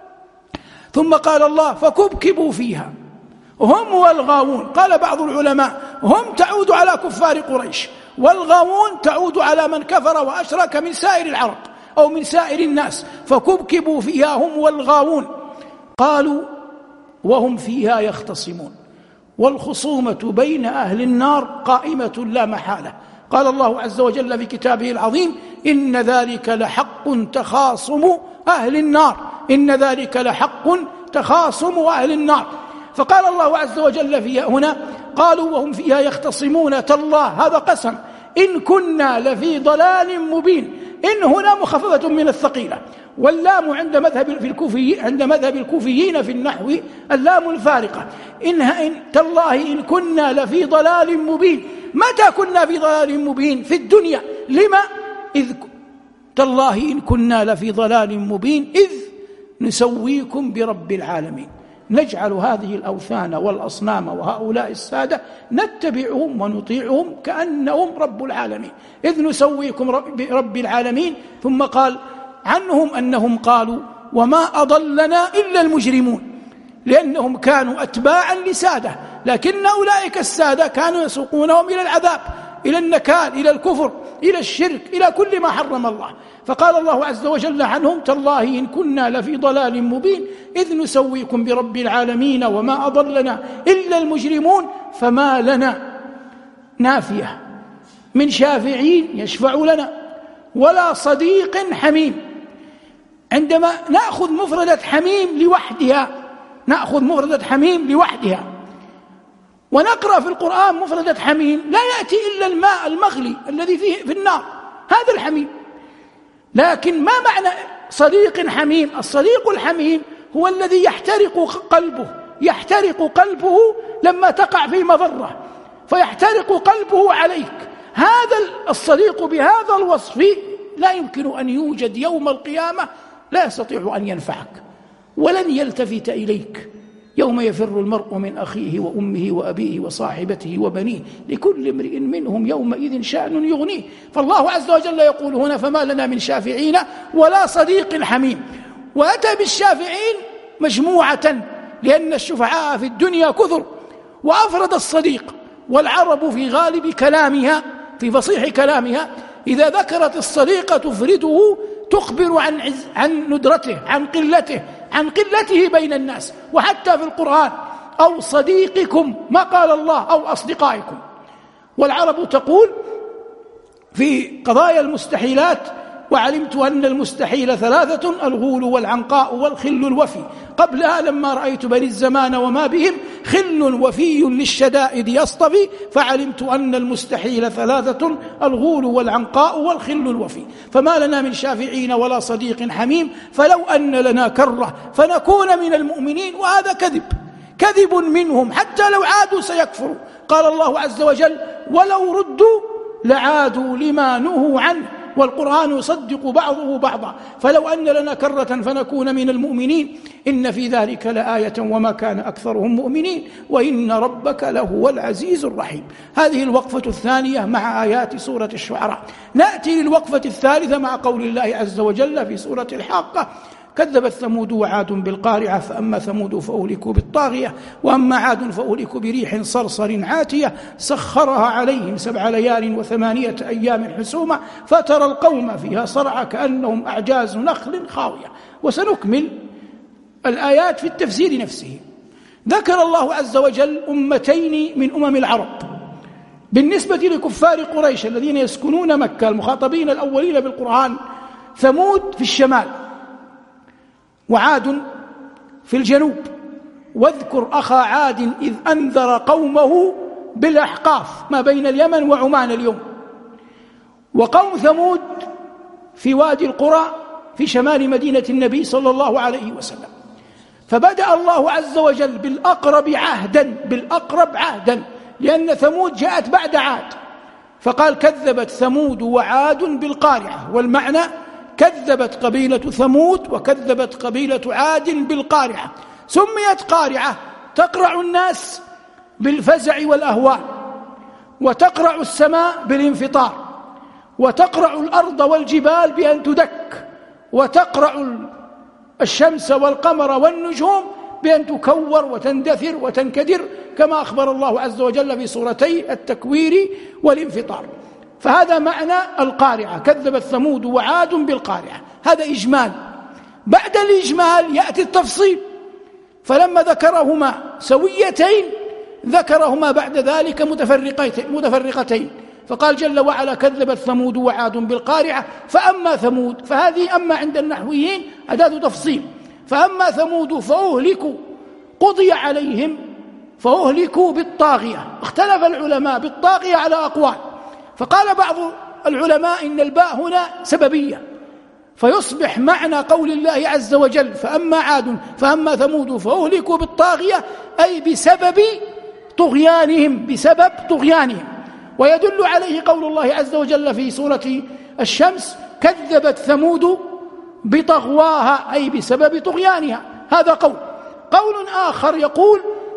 ثم قال الله: فكبكبوا فيها هم والغاوون. قال بعض العلماء: هم تعود على كفار قريش، والغاوون تعود على من كفر وأشرك من سائر العرب أو من سائر الناس. فكبكبوا فيها هم والغاوون. قالوا وهم فيها يختصمون. والخصومة بين أهل النار قائمة لا محالة. قال الله عز وجل في كتابه العظيم: إن ذلك لحق تخاصم أهل النار. إن ذلك لحق تخاصم أهل النار. فقال الله عز وجل فيها هنا: قالوا وهم فيها يختصمون تالله، هذا قسم، إن كنا لفي ضلال مبين. إن هنا مخففة من الثقيلة، واللام عند مذهب في الكوفي عند مذهب الكوفيين في النحو اللام الفارقة. إن, إن تالله إن كنا لفي ضلال مبين. متى كنا في ضلال مبين؟ في الدنيا. لما؟ إذ تالله إن كنا لفي ضلال مبين إذ نسويكم برب العالمين. نجعل هذه الأوثان والأصنام وهؤلاء السادة نتبعهم ونطيعهم كأنهم رب العالمين. إذ نسويكم برب العالمين. ثم قال عنهم أنهم قالوا: وما أضلنا إلا المجرمون، لأنهم كانوا أتباعا لسادة، لكن أولئك السادة كانوا يسوقونهم إلى العذاب، إلى النكال، إلى الكفر، إلى الشرك، إلى كل ما حرم الله. فقال الله عز وجل عنهم: تالله إن كنا لفي ضلال مبين إذ نسويكم برب العالمين وما أضلنا إلا المجرمون فما لنا نافية من شافعين يشفع لنا ولا صديق حميم. عندما نأخذ مفردة حميم لوحدها نأخذ مفردة حميم لوحدها ونقرأ في القرآن مفردة حميم لا يأتي إلا الماء المغلي الذي فيه في النار، هذا الحميم. لكن ما معنى صديق حميم؟ الصديق الحميم هو الذي يحترق قلبه يحترق قلبه لما تقع في مضرة، فيحترق قلبه عليك. هذا الصديق بهذا الوصف لا يمكن أن يوجد يوم القيامة، لا يستطيع أن ينفعك ولن يلتفت إليك. يوم يفر المرء من أخيه وأمه وأبيه وصاحبته وبنيه لكل امرئ منهم يومئذ شأن يغنيه. فالله عز وجل يقول هنا: فما لنا من شافعين ولا صديق حميم. وأتى بالشافعين مجموعة لأن الشفعاء في الدنيا كثر، وأفرد الصديق. والعرب في غالب كلامها في فصيح كلامها إذا ذكرت الصديق تفرده، تخبر عن عز عن ندرته، عن قلته عن قلته بين الناس. وحتى في القرآن: أو صديقكم، ما قال الله أو أصدقائكم. والعرب تقول في قضايا المستحيلات: وعلمت أن المستحيل ثلاثة: الغول والعنقاء والخل الوفي. قبلها: لما رأيت بني الزمان وما بهم خل وفي للشدائد يصطفي، فعلمت أن المستحيل ثلاثة: الغول والعنقاء والخل الوفي. فما لنا من شافعين ولا صديق حميم، فلو أن لنا كرة فنكون من المؤمنين. وهذا كذب كذب منهم، حتى لو عادوا سيكفروا. قال الله عز وجل: ولو ردوا لعادوا لما نهوا عنه والقرآن يصدق بعضه بعضا، فلو أن لنا كرة فنكون من المؤمنين إن في ذلك لآية وما كان أكثرهم مؤمنين وإن ربك لهو العزيز الرحيم. هذه الوقفة الثانية مع آيات سورة الشعراء. نأتي للوقفة الثالثة مع قول الله عز وجل في سورة الحاقة: كذبت ثمود وعاد بالقارعة فأما ثمود فأهلكوا بالطاغية وأما عاد فأهلكوا بريح صرصر عاتية سخرها عليهم سبع ليال وثمانية أيام حسوما فترى القوم فيها صرعى كأنهم أعجاز نخل خاوية. وسنكمل الآيات في التفسير نفسه. ذكر الله عز وجل أمتين من أمم العرب بالنسبة لكفار قريش الذين يسكنون مكة المخاطبين الأولين بالقرآن: ثمود في الشمال وعاد في الجنوب. واذكر أخا عاد إذ أنذر قومه بالأحقاف ما بين اليمن وعمان اليوم. وقوم ثمود في وادي القرى في شمال مدينة النبي صلى الله عليه وسلم. فبدأ الله عز وجل بالأقرب عهدا بالأقرب عهدا لأن ثمود جاءت بعد عاد، فقال: كذبت ثمود وعاد بالقارعة. والمعنى: كذبت قبيلة ثمود وكذبت قبيلة عاد بالقارعة. سميت قارعة تقرع الناس بالفزع والأهوال، وتقرع السماء بالانفطار، وتقرع الأرض والجبال بأن تدك، وتقرع الشمس والقمر والنجوم بأن تكور وتندثر وتنكدر كما أخبر الله عز وجل في سورتي التكوير والانفطار. فهذا معنى القارعة: كذبت ثمود وعاد بالقارعة. هذا إجمال. بعد الإجمال يأتي التفصيل، فلما ذكرهما سويتين ذكرهما بعد ذلك متفرقتين، فقال جل وعلا: كذبت ثمود وعاد بالقارعة فأما ثمود. فهذه أما عند النحويين أداة تفصيل. فأما ثمود فأهلكوا قضي عليهم فأهلكوا بالطاغية. اختلف العلماء بالطاغية على أقوال، فقال بعض العلماء إن الباء هنا سببية، فيصبح معنى قول الله عز وجل: فأما عاد فأما ثمود فأهلكوا بالطاغية، أي بسبب طغيانهم بسبب طغيانهم. ويدل عليه قول الله عز وجل في سورة الشمس: كذبت ثمود بطغواها، أي بسبب طغيانها. هذا قول. قول آخر يقول: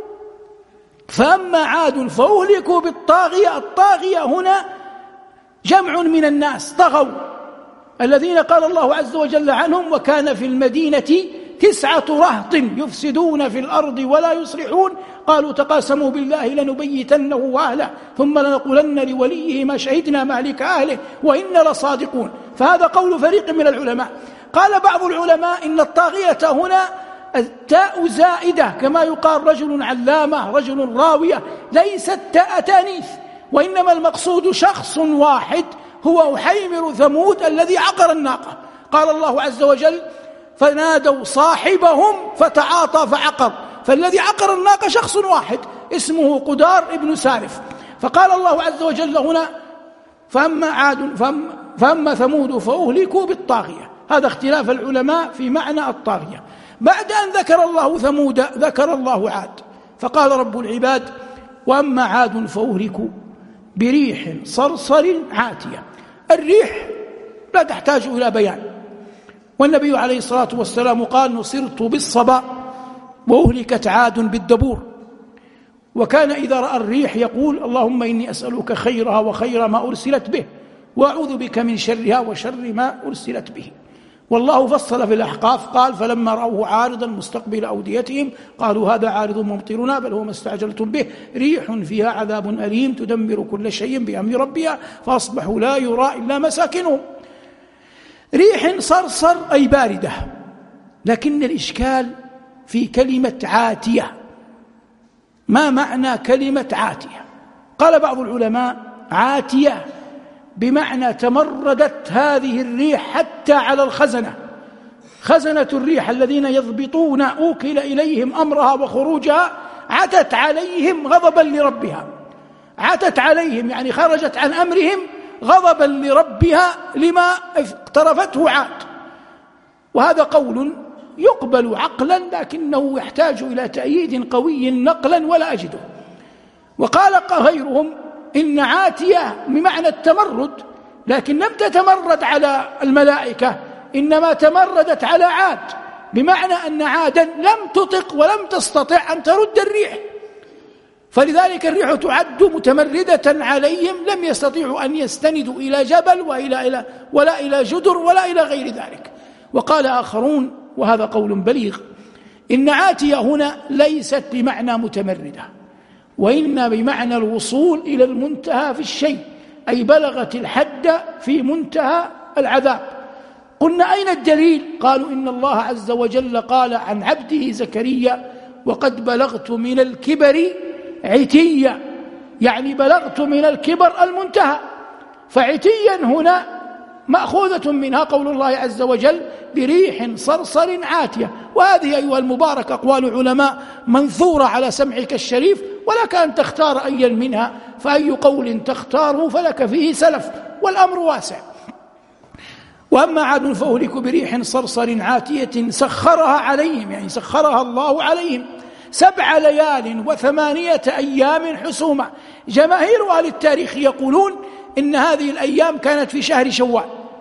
فأما عاد فأهلكوا بالطاغية. الطاغية هنا جمع من الناس طغوا، الذين قال الله عز وجل عنهم: وكان في المدينة تسعة رهط يفسدون في الأرض ولا يصلحون قالوا تقاسموا بالله لنبيتنه وأهله ثم لنقولن لوليه ما شهدنا مهلك أهله وإنا لصادقون. فهذا قول فريق من العلماء. قال بعض العلماء إن الطاغية هنا التاء زائدة، كما يقال رجل علامة رجل راوية، ليست تاء تانيث، وإنما المقصود شخص واحد هو أحيمر ثمود الذي عقر الناقة. قال الله عز وجل: فنادوا صاحبهم فتعاطى فعقر. فالذي عقر الناقة شخص واحد اسمه قدار ابن سارف. فقال الله عز وجل هنا: فأما عاد فأما, فأما ثمود فأهلكوا بالطاغية. هذا اختلاف العلماء في معنى الطاغية. بعد أن ذكر الله ثمود ذكر الله عاد، فقال رب العباد: وأما عاد فأهلكوا بريح صرصر عاتية. الريح لا تحتاج إلى بيان، والنبي عليه الصلاة والسلام قال: نصرت بالصبا وأهلكت عاد بالدبور. وكان إذا رأى الريح يقول: اللهم إني أسألك خيرها وخير ما أرسلت به وأعوذ بك من شرها وشر ما أرسلت به. والله فصل في الأحقاف قال: فلما رأوه عارضا مستقبل أوديتهم قالوا هذا عارض ممطرنا بل هو ما استعجلتم به ريح فيها عذاب أليم تدمر كل شيء بأمر ربها فأصبحوا لا يرى إلا مساكنهم. ريح صرصر أي باردة، لكن الإشكال في كلمة عاتية. ما معنى كلمة عاتية؟ قال بعض العلماء: عاتية بمعنى تمردت هذه الريح حتى على الخزنة، خزنة الريح الذين يضبطون أوكل إليهم أمرها وخروجها، عتت عليهم غضبا لربها. عتت عليهم يعني خرجت عن أمرهم غضبا لربها لما اقترفته عاد. وهذا قول يقبل عقلا لكنه يحتاج إلى تأييد قوي نقلا ولا أجده. وقال غيرهم إن عاتية بمعنى التمرد، لكن لم تتمرد على الملائكة، إنما تمردت على عاد، بمعنى أن عادا لم تطق ولم تستطع أن ترد الريح، فلذلك الريح تعد متمردة عليهم، لم يستطيعوا أن يستندوا إلى جبل وإلى إلى ولا إلى جدر ولا إلى غير ذلك. وقال آخرون، وهذا قول بليغ، إن عاتية هنا ليست بمعنى متمردة، وإن بمعنى الوصول إلى المنتهى في الشيء، أي بلغت الحد في منتهى العذاب. قلنا أين الدليل؟ قالوا إن الله عز وجل قال عن عبده زكريا وقد بلغت من الكبر عتيا، يعني بلغت من الكبر المنتهى، فعتيا هنا مأخوذة منها قول الله عز وجل بريح صرصر عاتية. وهذه أيها المبارك أقوال علماء منثورة على سمعك الشريف، ولك أن تختار أيا منها، فأي قول تختاره فلك فيه سلف، والأمر واسع. وأما عاد فأهلكوا بريح صرصر عاتية سخرها عليهم، يعني سخرها الله عليهم سبع ليال وثمانية أيام حسوما. جماهير أهل التاريخ يقولون إن هذه الأيام كانت في شهر شوال،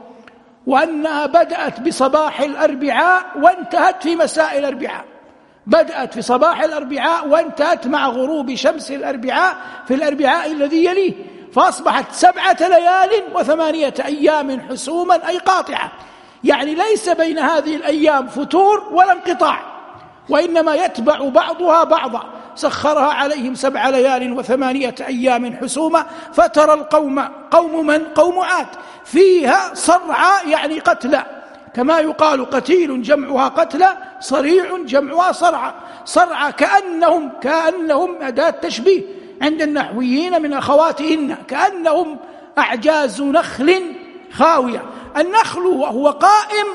وأنها بدأت بصباح الأربعاء وانتهت في مساء الأربعاء، بدأت في صباح الأربعاء وانتهت مع غروب شمس الأربعاء في الأربعاء الذي يليه، فأصبحت سبعة ليال وثمانية أيام حسوما، أي قاطعة، يعني ليس بين هذه الأيام فتور ولا انقطاع، وإنما يتبع بعضها بعضا. سخرها عليهم سبع ليال وثمانية أيام حسوما، فترى القوم، قوم من؟ قوم عاد، فيها صرعى، يعني قتلى، كما يقال قتيل جمعها قتلى، صريع جمعها صرعى. صرعى كأنهم كأنهم أداة تشبيه عند النحويين من أخواتهن، كأنهم أعجاز نخل خاوية. النخل وهو قائم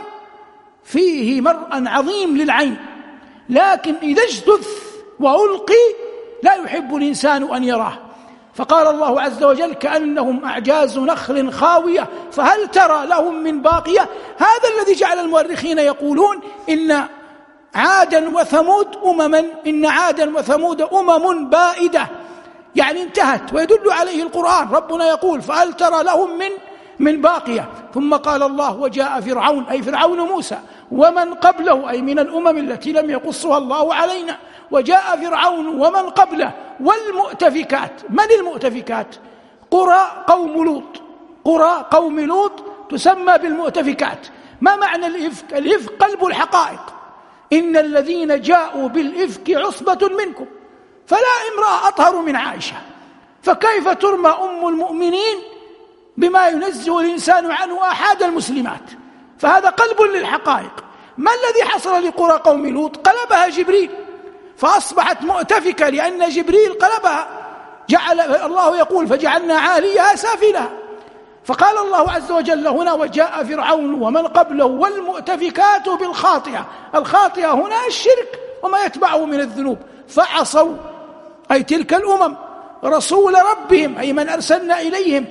فيه مرء عظيم للعين، لكن إذا اجتث وألقي لا يحب الإنسان أن يراه. فقال الله عز وجل كأنهم أعجاز نخل خاوية فهل ترى لهم من باقية. هذا الذي جعل المؤرخين يقولون إن عادا وثمود أمما إن عادا وثمود أمم بائدة، يعني انتهت، ويدل عليه القرآن. ربنا يقول فهل ترى لهم من من باقية. ثم قال الله وجاء فرعون، أي فرعون موسى، ومن قبله، أي من الأمم التي لم يقصها الله علينا. وجاء فرعون ومن قبله والمؤتفكات. من المؤتفكات؟ قرى قوم لوط، قرى قوم لوط تسمى بالمؤتفكات. ما معنى الإفك؟ الإفك قلب الحقائق، إن الذين جاءوا بالإفك عصبة منكم، فلا امرأة أطهر من عائشة، فكيف ترمى أم المؤمنين بما ينزه الإنسان عنه أحد المسلمات؟ فهذا قلب للحقائق. ما الذي حصل لقرى قوم لوط؟ قلبها جبريل فأصبحت مؤتفكة، لأن جبريل قلبها. جعل الله يقول فجعلنا عاليها سافلها. فقال الله عز وجل هنا وجاء فرعون ومن قبله والمؤتفكات بالخاطئة. الخاطئة هنا الشرك وما يتبعه من الذنوب. فعصوا، أي تلك الأمم، رسول ربهم، أي من أرسلنا إليهم،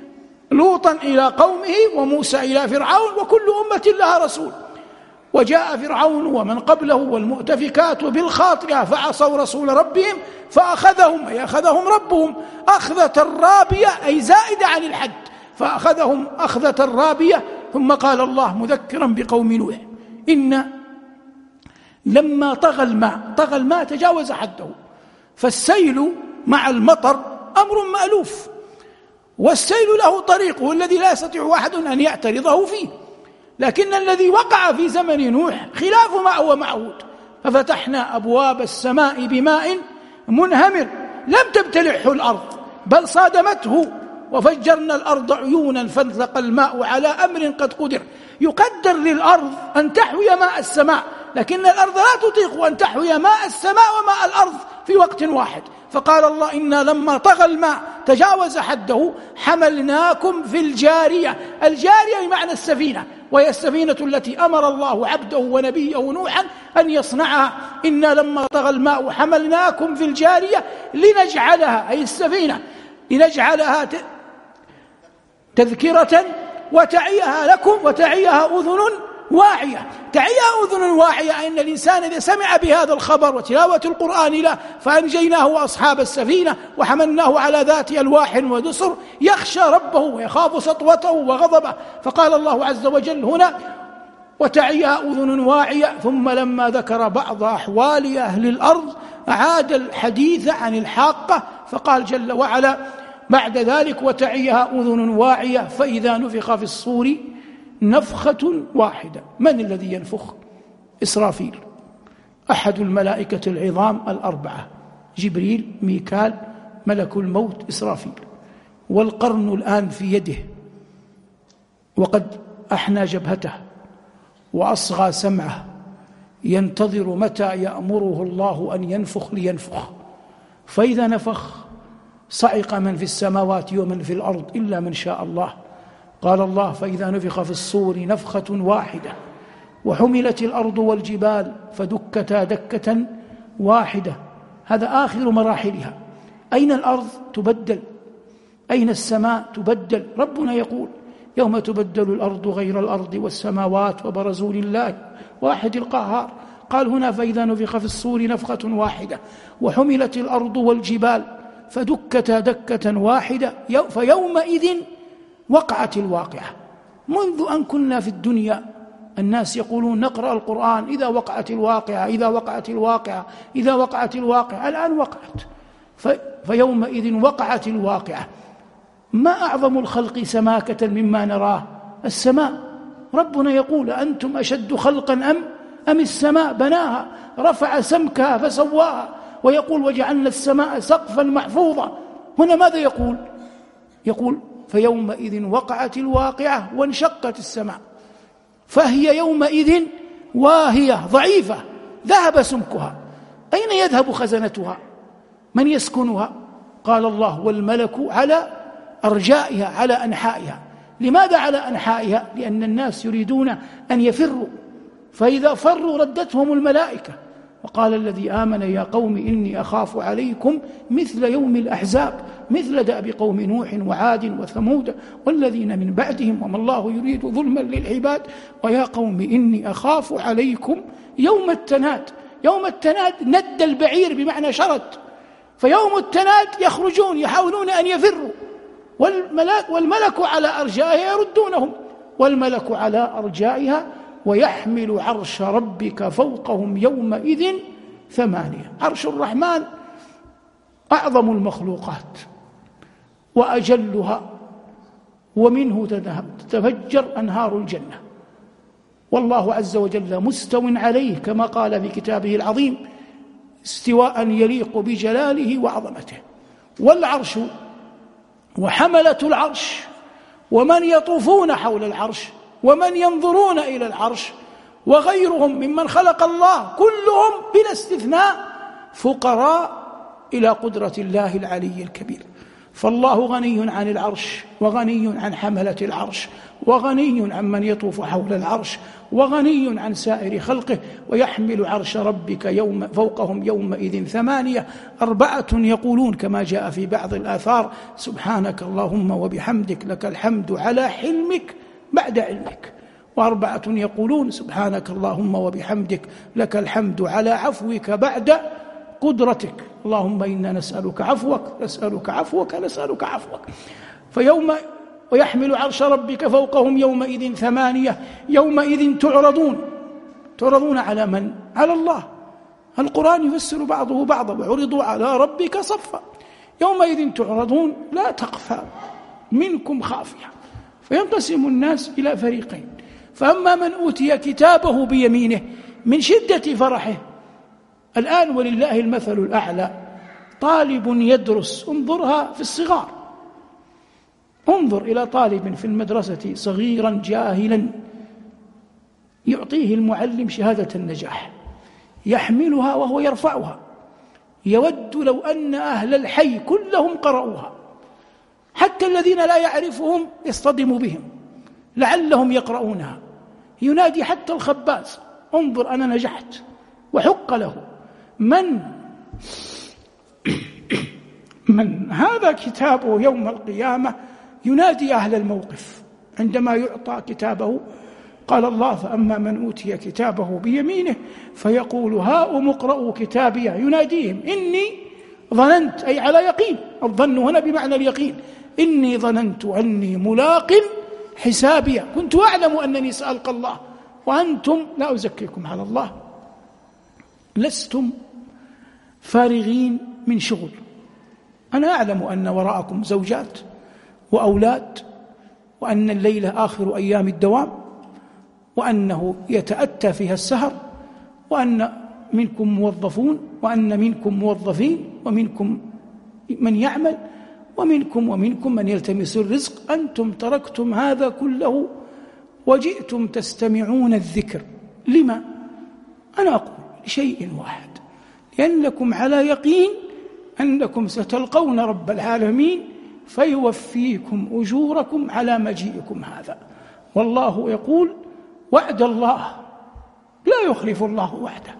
لوطا إلى قومه وموسى إلى فرعون، وكل أمة لها رسول. وجاء فرعون ومن قبله والمؤتفكات بالخاطئة فعصوا رسول ربهم فأخذهم، أي أخذهم ربهم أخذة الرابية، أي زائدة عن الحد، فأخذهم أخذة الرابية. ثم قال الله مذكرا بقوم نوح إن لما طغى الماء، طغى الماء تجاوز حده، فالسيل مع المطر أمر مألوف، والسيل له طريقه الذي لا يستطيع أحد أن يعترضه فيه. لكن الذي وقع في زمن نوح خلاف ما هو معهود. ففتحنا أبواب السماء بماء منهمر لم تبتلعه الأرض بل صادمته، وفجرنا الأرض عيونا فانتقى الماء على أمر قد قدر. يقدر للأرض أن تحوي ماء السماء، لكن الأرض لا تطيق أن تحوي ماء السماء وماء الأرض في وقت واحد. فقال الله إنا لما طغى الماء تجاوز حده حملناكم في الجارية. الجارية بمعنى السفينة، وهي السفينة التي أمر الله عبده ونبيه نوحا أن يصنعها. إنا لما طغى الماء حملناكم في الجارية لنجعلها، أي السفينة، لنجعلها تذكرة وتعيها لكم وتعيها أذن واعية. تعيها أذن واعية أن الإنسان إذا سمع بهذا الخبر وتلاوة القرآن له فأنجيناه وأصحاب السفينة وحملناه على ذات ألواح ودسر يخشى ربه ويخاف سطوته وغضبه. فقال الله عز وجل هنا وتعيها أذن واعية. ثم لما ذكر بعض أحوال أهل الأرض أعاد الحديث عن الحاقة فقال جل وعلا بعد ذلك وتعيها أذن واعية فإذا نفخ في الصور نفخة واحدة. من الذي ينفخ؟ إسرافيل أحد الملائكة العظام الأربعة، جبريل ميكال ملك الموت إسرافيل. والقرن الآن في يده وقد أحنى جبهته وأصغى سمعه ينتظر متى يأمره الله أن ينفخ لينفخ. فإذا نفخ صعق من في السماوات ومن في الأرض إلا من شاء الله. قال الله فإذا نفخ في الصور نفخة واحدة وحملت الأرض والجبال فدكتا دكة واحدة. هذا آخر مراحلها. أين الأرض؟ تبدل. أين السماء؟ تبدل. ربنا يقول يوم تبدل الأرض غير الأرض والسماوات وبرزوا لله واحد القهار. قال هنا فإذا نفخ في الصور نفخة واحدة وحملت الأرض والجبال فدكتا دكة واحدة فيومئذ وقعت الواقعة. منذ أن كنا في الدنيا الناس يقولون نقرأ القرآن إذا وقعت الواقعة إذا وقعت الواقعة إذا وقعت الواقعة. الآن وقعت. فيومئذ وقعت الواقعة. ما أعظم الخلق سماكة مما نراه؟ السماء. ربنا يقول أنتم أشد خلقا أم أم السماء بناها رفع سمكها فسواها. ويقول وجعلنا السماء سقفا محفوظا. هنا ماذا يقول؟ يقول فيومئذ وقعت الواقعة وانشقت السماء فهي يومئذ واهية ضعيفة ذهب سمكها. أين يذهب خزنتها؟ من يسكنها؟ قال الله والملك على أرجائها على أنحائها. لماذا على أنحائها؟ لأن الناس يريدون أن يفروا فإذا فروا ردتهم الملائكة. وقال الذي آمن يا قوم إني أخاف عليكم مثل يوم الأحزاب مثل دأب قوم نوح وعاد وثمود والذين من بعدهم وما الله يريد ظلما للعباد ويا قوم إني أخاف عليكم يوم التناد. يوم التناد ند البعير بمعنى شرد. فيوم التناد يخرجون يحاولون أن يفروا والملك, والملك على أرجائها يردونهم والملك على أرجائها ويحمل عرش ربك فوقهم يومئذ ثمانية. عرش الرحمن أعظم المخلوقات وأجلها ومنه تتفجر أنهار الجنة. والله عز وجل مستو عليه كما قال في كتابه العظيم استواء يليق بجلاله وعظمته. والعرش وحملة العرش ومن يطوفون حول العرش ومن ينظرون إلى العرش وغيرهم ممن خلق الله كلهم بلا استثناء فقراء إلى قدرة الله العلي الكبير. فالله غني عن العرش وغني عن حملة العرش وغني عن من يطوف حول العرش وغني عن سائر خلقه. ويحمل عرش ربك يوم فوقهم يومئذ ثمانية. أربعة يقولون كما جاء في بعض الآثار سبحانك اللهم وبحمدك لك الحمد على حلمك بعد علمك. وأربعة يقولون سبحانك اللهم وبحمدك لك الحمد على عفوك بعد قدرتك. اللهم إنا نسألك عفوك نسألك عفوك نسألك عفوك. فيوم ويحمل عرش ربك فوقهم يومئذ ثمانية. يومئذ تعرضون. تعرضون على من؟ على الله. القرآن يفسر بعضه بعضا وعرضوا على ربك صفا. يومئذ تعرضون لا تخفى منكم خافية. فينقسم الناس إلى فريقين. فأما من أوتي كتابه بيمينه من شدة فرحه. الآن ولله المثل الأعلى طالب يدرس انظرها في الصغار. انظر إلى طالب في المدرسة صغيرا جاهلا يعطيه المعلم شهادة النجاح يحملها وهو يرفعها يود لو أن أهل الحي كلهم قرأوها حتى الذين لا يعرفهم يصطدم بهم لعلهم يقرؤونها. ينادي حتى الخباز انظر أنا نجحت وحق له. من من هذا كتابه يوم القيامة ينادي أهل الموقف عندما يعطى كتابه قال الله: فأما من أوتي كتابه بيمينه فيقول هاؤم اقرءوا كتابيه يناديهم إني ظننت، أي على يقين، الظن هنا بمعنى اليقين، إني ظننت أني ملاق حسابيه، كنت أعلم أنني سألقى الله وأنتم، لا أزكيكم على الله، لستم فارغين من شغل. أنا أعلم أن وراءكم زوجات وأولاد، وأن الليلة آخر أيام الدوام، وأنه يتأتى فيها السهر، وأن منكم موظفون، وأن منكم موظفين، ومنكم من يعمل، ومنكم ومنكم من يلتمس الرزق. أنتم تركتم هذا كله وجئتم تستمعون الذكر. لما؟ أنا أقول لشيء واحد: لأنكم على يقين أنكم ستلقون رب العالمين فيوفيكم أجوركم على مجيئكم هذا. والله يقول: وعد الله لا يخلف الله وعده.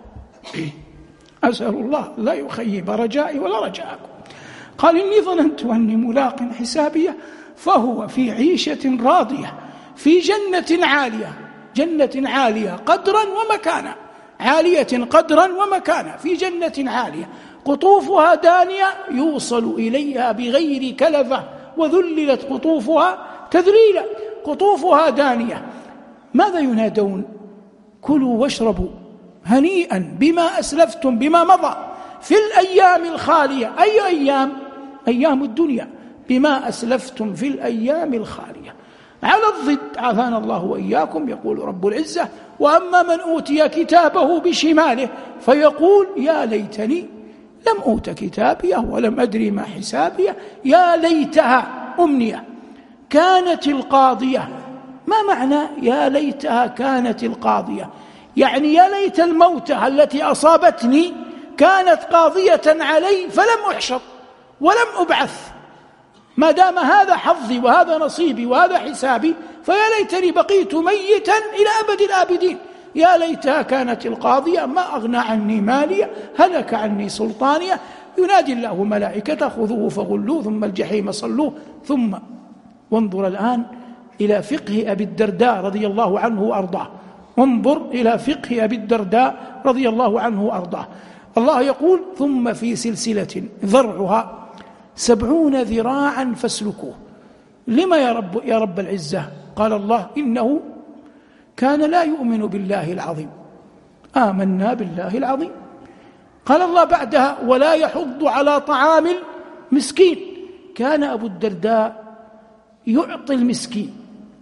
أسأل الله لا يخيب رجائي ولا رجاءكم. قال: إني ظننت أني ملاق حسابيه فهو في عيشة راضية في جنة عالية، جنة عالية قدرا ومكانا، عالية قدرا ومكانا، في جنة عالية قطوفها دانية يوصل إليها بغير كلفة، وذللت قطوفها تذليلا. قطوفها دانية، ماذا ينادون؟ كلوا واشربوا هنيئا بما أسلفتم بما مضى في الأيام الخالية. أي أيام؟ أيام الدنيا. بما أسلفتم في الأيام الخالية. على الضد، عافانا الله وإياكم، يقول رب العزة: وأما من أوتي كتابه بشماله فيقول يا ليتني لم أوت كتابيه ولم أدري ما حسابيه، يا ليتها أمنية كانت القاضية. ما معنى يا ليتها كانت القاضية؟ يعني يا ليت الموتة التي أصابتني كانت قاضية علي فلم أحشر ولم أبعث. ما دام هذا حظي وهذا نصيبي وهذا حسابي فيا ليتني بقيت ميتا إلى أبد الآبدين. يا ليتها كانت القاضية ما أغنى عني مالية هلك عني سلطانية. ينادي الله ملائكته: خذوه فغلوه ثم الجحيم صلوه. ثم وانظر الآن إلى فقه أبي الدرداء رضي الله عنه وأرضاه، انظر إلى فقه أبي الدرداء رضي الله عنه وأرضاه. الله يقول: ثم في سلسلة ذرعها سبعون ذراعا فاسلكوه. لما يا رب يا رب العزة؟ قال الله: إنه كان لا يؤمن بالله العظيم. آمنا بالله العظيم. قال الله بعدها: ولا يحض على طعام المسكين. كان أبو الدرداء يعطي المسكين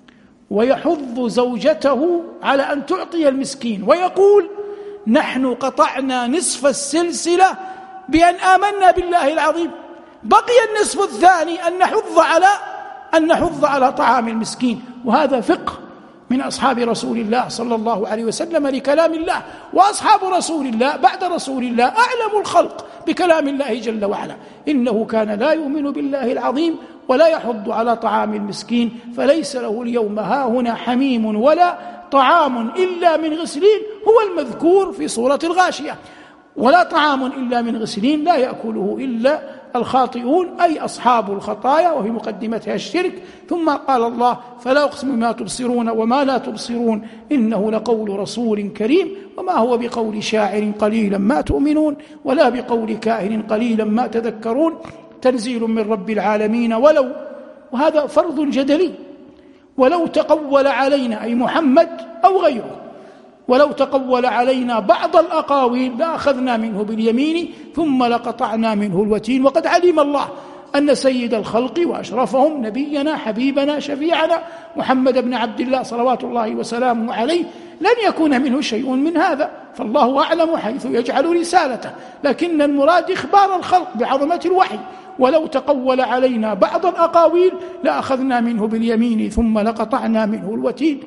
ويحض زوجته على أن تعطي المسكين، ويقول: نحن قطعنا نصف السلسلة بأن آمنا بالله العظيم، بقي النصف الثاني أن نحض على أن نحض على طعام المسكين. وهذا فقه من أصحاب رسول الله صلى الله عليه وسلم لكلام الله. وأصحاب رسول الله بعد رسول الله أعلم الخلق بكلام الله جل وعلا. إنه كان لا يؤمن بالله العظيم ولا يحض على طعام المسكين، فليس له اليوم هاهنا حميم ولا طعام إلا من غسلين، هو المذكور في سورة الغاشية. ولا طعام إلا من غسلين لا يأكله إلا الخاطئون، أي أصحاب الخطايا، وفي مقدمتها الشرك. ثم قال الله: فلا أقسم بما تبصرون وما لا تبصرون إنه لقول رسول كريم وما هو بقول شاعر قليلا ما تؤمنون ولا بقول كاهن قليلا ما تذكرون تنزيل من رب العالمين. ولو، وهذا فرض جدلي، ولو تقول علينا أي محمد أو غيره، ولو تقول علينا بعض الأقاويل لأخذنا منه باليمين ثم لقطعنا منه الوتين. وقد علم الله أن سيد الخلق وأشرفهم نبينا حبيبنا شفيعنا محمد بن عبد الله صلوات الله وسلامه عليه لن يكون منه شيء من هذا، فالله أعلم حيث يجعل رسالته، لكن المراد إخبار الخلق بعظمة الوحي. ولو تقول علينا بعض الأقاويل لأخذنا منه باليمين ثم لقطعنا منه الوتين.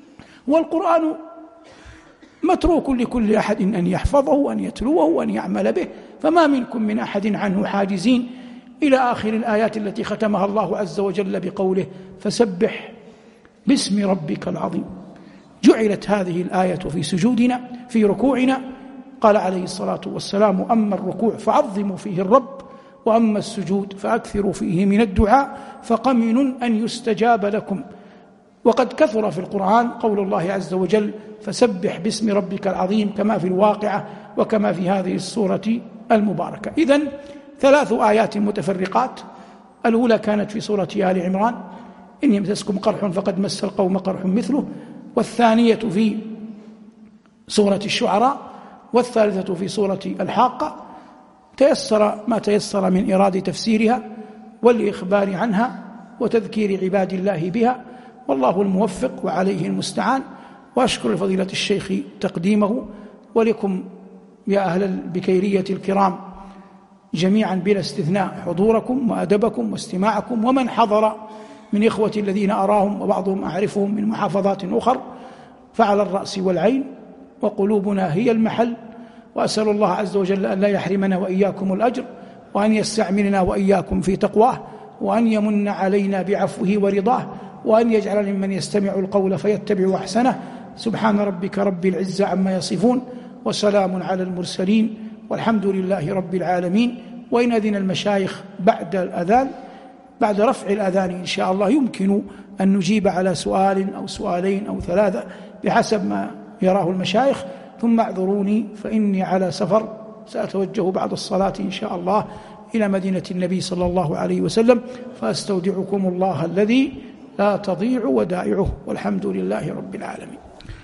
والقرآن متروك لكل أحد أن يحفظه وأن يتلوه وأن يعمل به، فما منكم من أحد عنه حاجزين، إلى آخر الآيات التي ختمها الله عز وجل بقوله: فسبح باسم ربك العظيم. جعلت هذه الآية في سجودنا في ركوعنا. قال عليه الصلاة والسلام: أما الركوع فعظموا فيه الرب، وأما السجود فأكثروا فيه من الدعاء، فقمن أن يستجاب لكم. وقد كثر في القرآن قول الله عز وجل: فسبح باسم ربك العظيم، كما في الواقعة وكما في هذه السورة المباركة. إذن ثلاث آيات متفرقات. الأولى كانت في سورة آل عمران: إن يمسسكم قرح فقد مس القوم قرح مثله، والثانية في سورة الشعراء، والثالثة في سورة الحاقة. تيسر ما تيسر من إرادة تفسيرها والإخبار عنها وتذكير عباد الله بها، والله الموفق وعليه المستعان. وأشكر فضيلة الشيخ تقديمه، ولكم يا أهل البكيرية الكرام جميعا بلا استثناء حضوركم وأدبكم واستماعكم، ومن حضر من إخوتي الذين أراهم وبعضهم أعرفهم من محافظات أخر، فعلى الرأس والعين، وقلوبنا هي المحل. وأسأل الله عز وجل أن لا يحرمنا وإياكم الأجر، وأن يستعملنا وإياكم في تقواه، وأن يمن علينا بعفوه ورضاه، وأن يجعل ممن يستمع القول فيتبع أحسنه. سبحان ربك رب العزة عما يصفون، وسلام على المرسلين، والحمد لله رب العالمين. وإن أذن المشايخ بعد الأذان، بعد رفع الأذان إن شاء الله، يمكن أن نجيب على سؤال أو سؤالين أو ثلاثة بحسب ما يراه المشايخ. ثم اعذروني فإني على سفر، سأتوجه بعد الصلاة إن شاء الله إلى مدينة النبي صلى الله عليه وسلم، فأستودعكم الله الذي لا تضيع ودائعه، والحمد لله رب العالمين.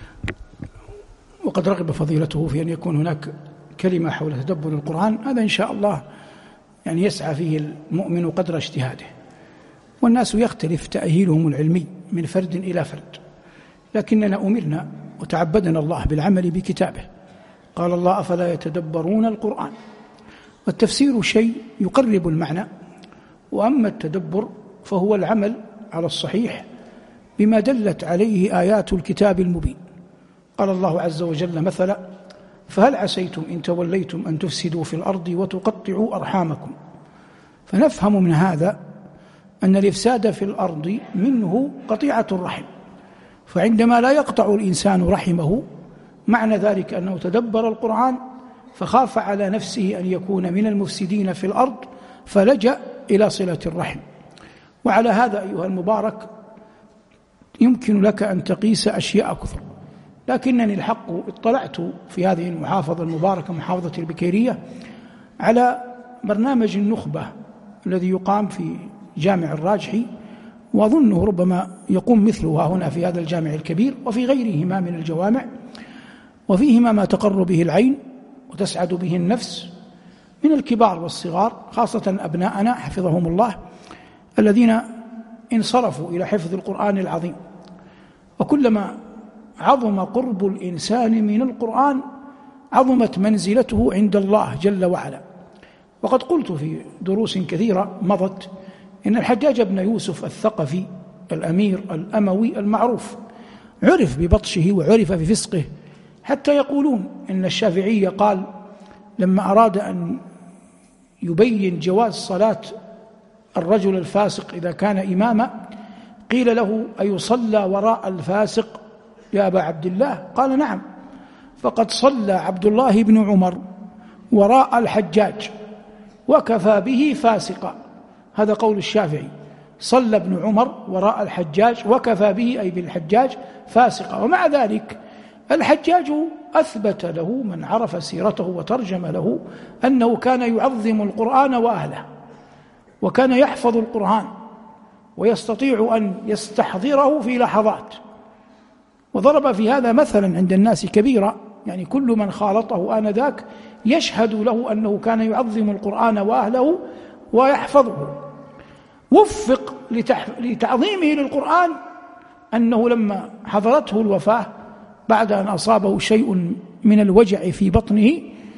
وقد رغب فضيلته في أن يكون هناك كلمة حول تدبر القرآن. هذا إن شاء الله يعني يسعى فيه المؤمن قدر اجتهاده، والناس يختلف تأهيلهم العلمي من فرد إلى فرد، لكننا أمرنا وتعبدنا الله بالعمل بكتابه. قال الله: أفلا يتدبرون القرآن. والتفسير شيء يقرب المعنى، وأما التدبر فهو العمل على الصحيح بما دلت عليه آيات الكتاب المبين. قال الله عز وجل مثلا: فهل عسيتم إن توليتم أن تفسدوا في الأرض وتقطعوا أرحامكم. فنفهم من هذا أن الإفساد في الأرض منه قطيعة الرحم، فعندما لا يقطع الإنسان رحمه معنى ذلك أنه تدبر القرآن فخاف على نفسه أن يكون من المفسدين في الأرض، فلجأ إلى صلة الرحم. وعلى هذا أيها المبارك يمكن لك أن تقيس أشياء كثر، لكنني الحق اطلعت في هذه المحافظة المباركة محافظة البكيرية على برنامج النخبة الذي يقام في جامع الراجحي، وأظنه ربما يقوم مثلها هنا في هذا الجامع الكبير وفي غيرهما من الجوامع، وفيهما ما تقر به العين وتسعد به النفس من الكبار والصغار، خاصة أبناءنا حفظهم الله الذين انصرفوا إلى حفظ القرآن العظيم. وكلما عظم قرب الإنسان من القرآن عظمت منزلته عند الله جل وعلا. وقد قلت في دروس كثيرة مضت إن الحجاج بن يوسف الثقفي الأمير الأموي المعروف عرف ببطشه وعرف بفسقه، حتى يقولون إن الشافعي قال لما أراد أن يبين جواز صلاة الرجل الفاسق إذا كان إماما، قيل له: أيصلى وراء الفاسق يا أبا عبد الله؟ قال: نعم، فقد صلى عبد الله بن عمر وراء الحجاج وكفى به فاسقا. هذا قول الشافعي: صلى ابن عمر وراء الحجاج وكفى به أي بالحجاج فاسقا. ومع ذلك الحجاج أثبت له من عرف سيرته وترجم له أنه كان يعظم القرآن وأهله، وكان يحفظ القرآن ويستطيع أن يستحضره في لحظات، وضرب في هذا مثلا عند الناس كبيرا، يعني كل من خالطه آنذاك يشهد له أنه كان يعظم القرآن وأهله ويحفظه. وفق لتعظيمه للقرآن أنه لما حضرته الوفاة بعد أن أصابه شيء من الوجع في بطنه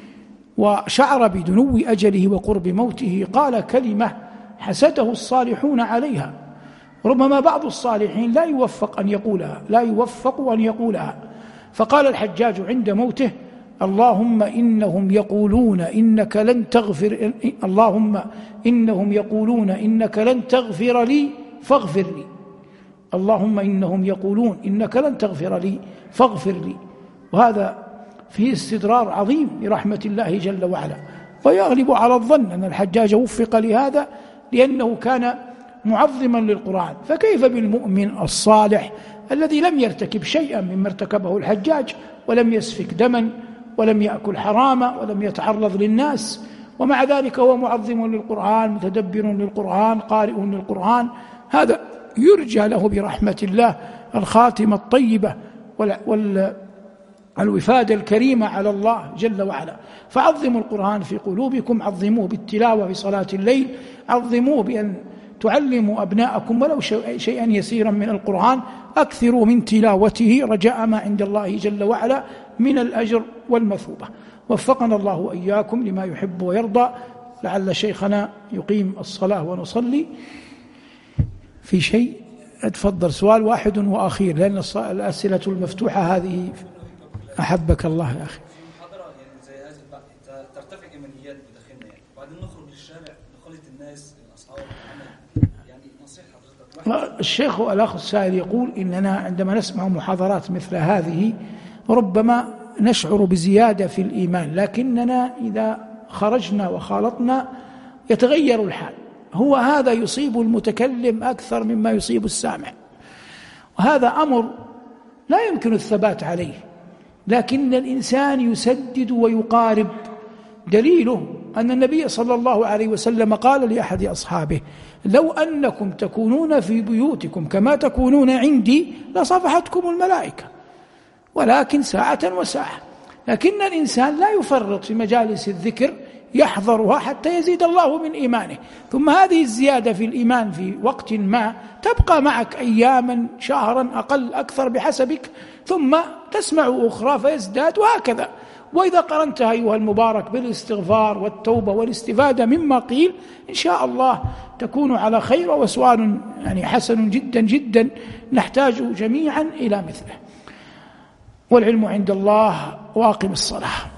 وشعر بدنو أجله وقرب موته، قال كلمة حسده الصالحون عليها. ربما بعض الصالحين لا يوفق أن يقولها لا يوفق أن يقولها فقال الحجاج عند موته: اللهم إنهم يقولون إنك لن تغفر اللهم إنهم يقولون إنك لن تغفر لي فاغفر لي اللهم إنهم يقولون إنك لن تغفر لي فاغفر لي. وهذا فيه استدرار عظيم لرحمة الله جل وعلا. ويغلب على الظن أن الحجاج وفق لهذا لأنه كان معظما للقرآن، فكيف بالمؤمن الصالح الذي لم يرتكب شيئا مما ارتكبه الحجاج، ولم يسفك دما، ولم يأكل حراما، ولم يتعرض للناس، ومع ذلك هو معظم للقرآن، متدبر للقرآن، قارئ للقرآن. هذا يرجى له برحمة الله الخاتمة الطيبة والوفادة الكريمة على الله جل وعلا. فعظموا القرآن في قلوبكم، عظموه بالتلاوة في صلاة الليل، عظموه بأن تعلموا أبناءكم ولو شيئا يسيرا من القرآن، أكثروا من تلاوته رجاء ما عند الله جل وعلا من الأجر والمثوبة. وفقنا الله وإياكم لما يحب ويرضى. لعل شيخنا يقيم الصلاة ونصلي في شيء. أتفضل، سؤال واحد وأخير، لأن الأسئلة المفتوحة هذه أحبك الله يا أخي. محاضرة يعني زي هذه ترتفع إيمانيات بداخلنا، يعني وبعدين نخرج للشارع نخالط الناس الأصحاب العمل، يعني نصيحة حضرتك. الشيخ الأخ السائل يقول إننا عندما نسمع محاضرات مثل هذه ربما نشعر بزيادة في الإيمان، لكننا إذا خرجنا وخالطنا يتغير الحال. هو هذا يصيب المتكلم أكثر مما يصيب السامع، وهذا أمر لا يمكن الثبات عليه، لكن الإنسان يسدد ويقارب. دليله أن النبي صلى الله عليه وسلم قال لأحد أصحابه: لو أنكم تكونون في بيوتكم كما تكونون عندي لصفحتكم الملائكة، ولكن ساعة وساعة. لكن الإنسان لا يفرط في مجالس الذكر، يحضرها حتى يزيد الله من إيمانه، ثم هذه الزيادة في الإيمان في وقت ما تبقى معك أياما، شهرا، أقل أكثر بحسبك، ثم تسمع أخرى فيزداد، وهكذا. وإذا قرنتها أيها المبارك بالاستغفار والتوبة والاستفادة مما قيل، إن شاء الله تكون على خير. وسؤال يعني حسن جدا جدا نحتاج جميعا إلى مثله. والعلم عند الله، وأقم الصلاة.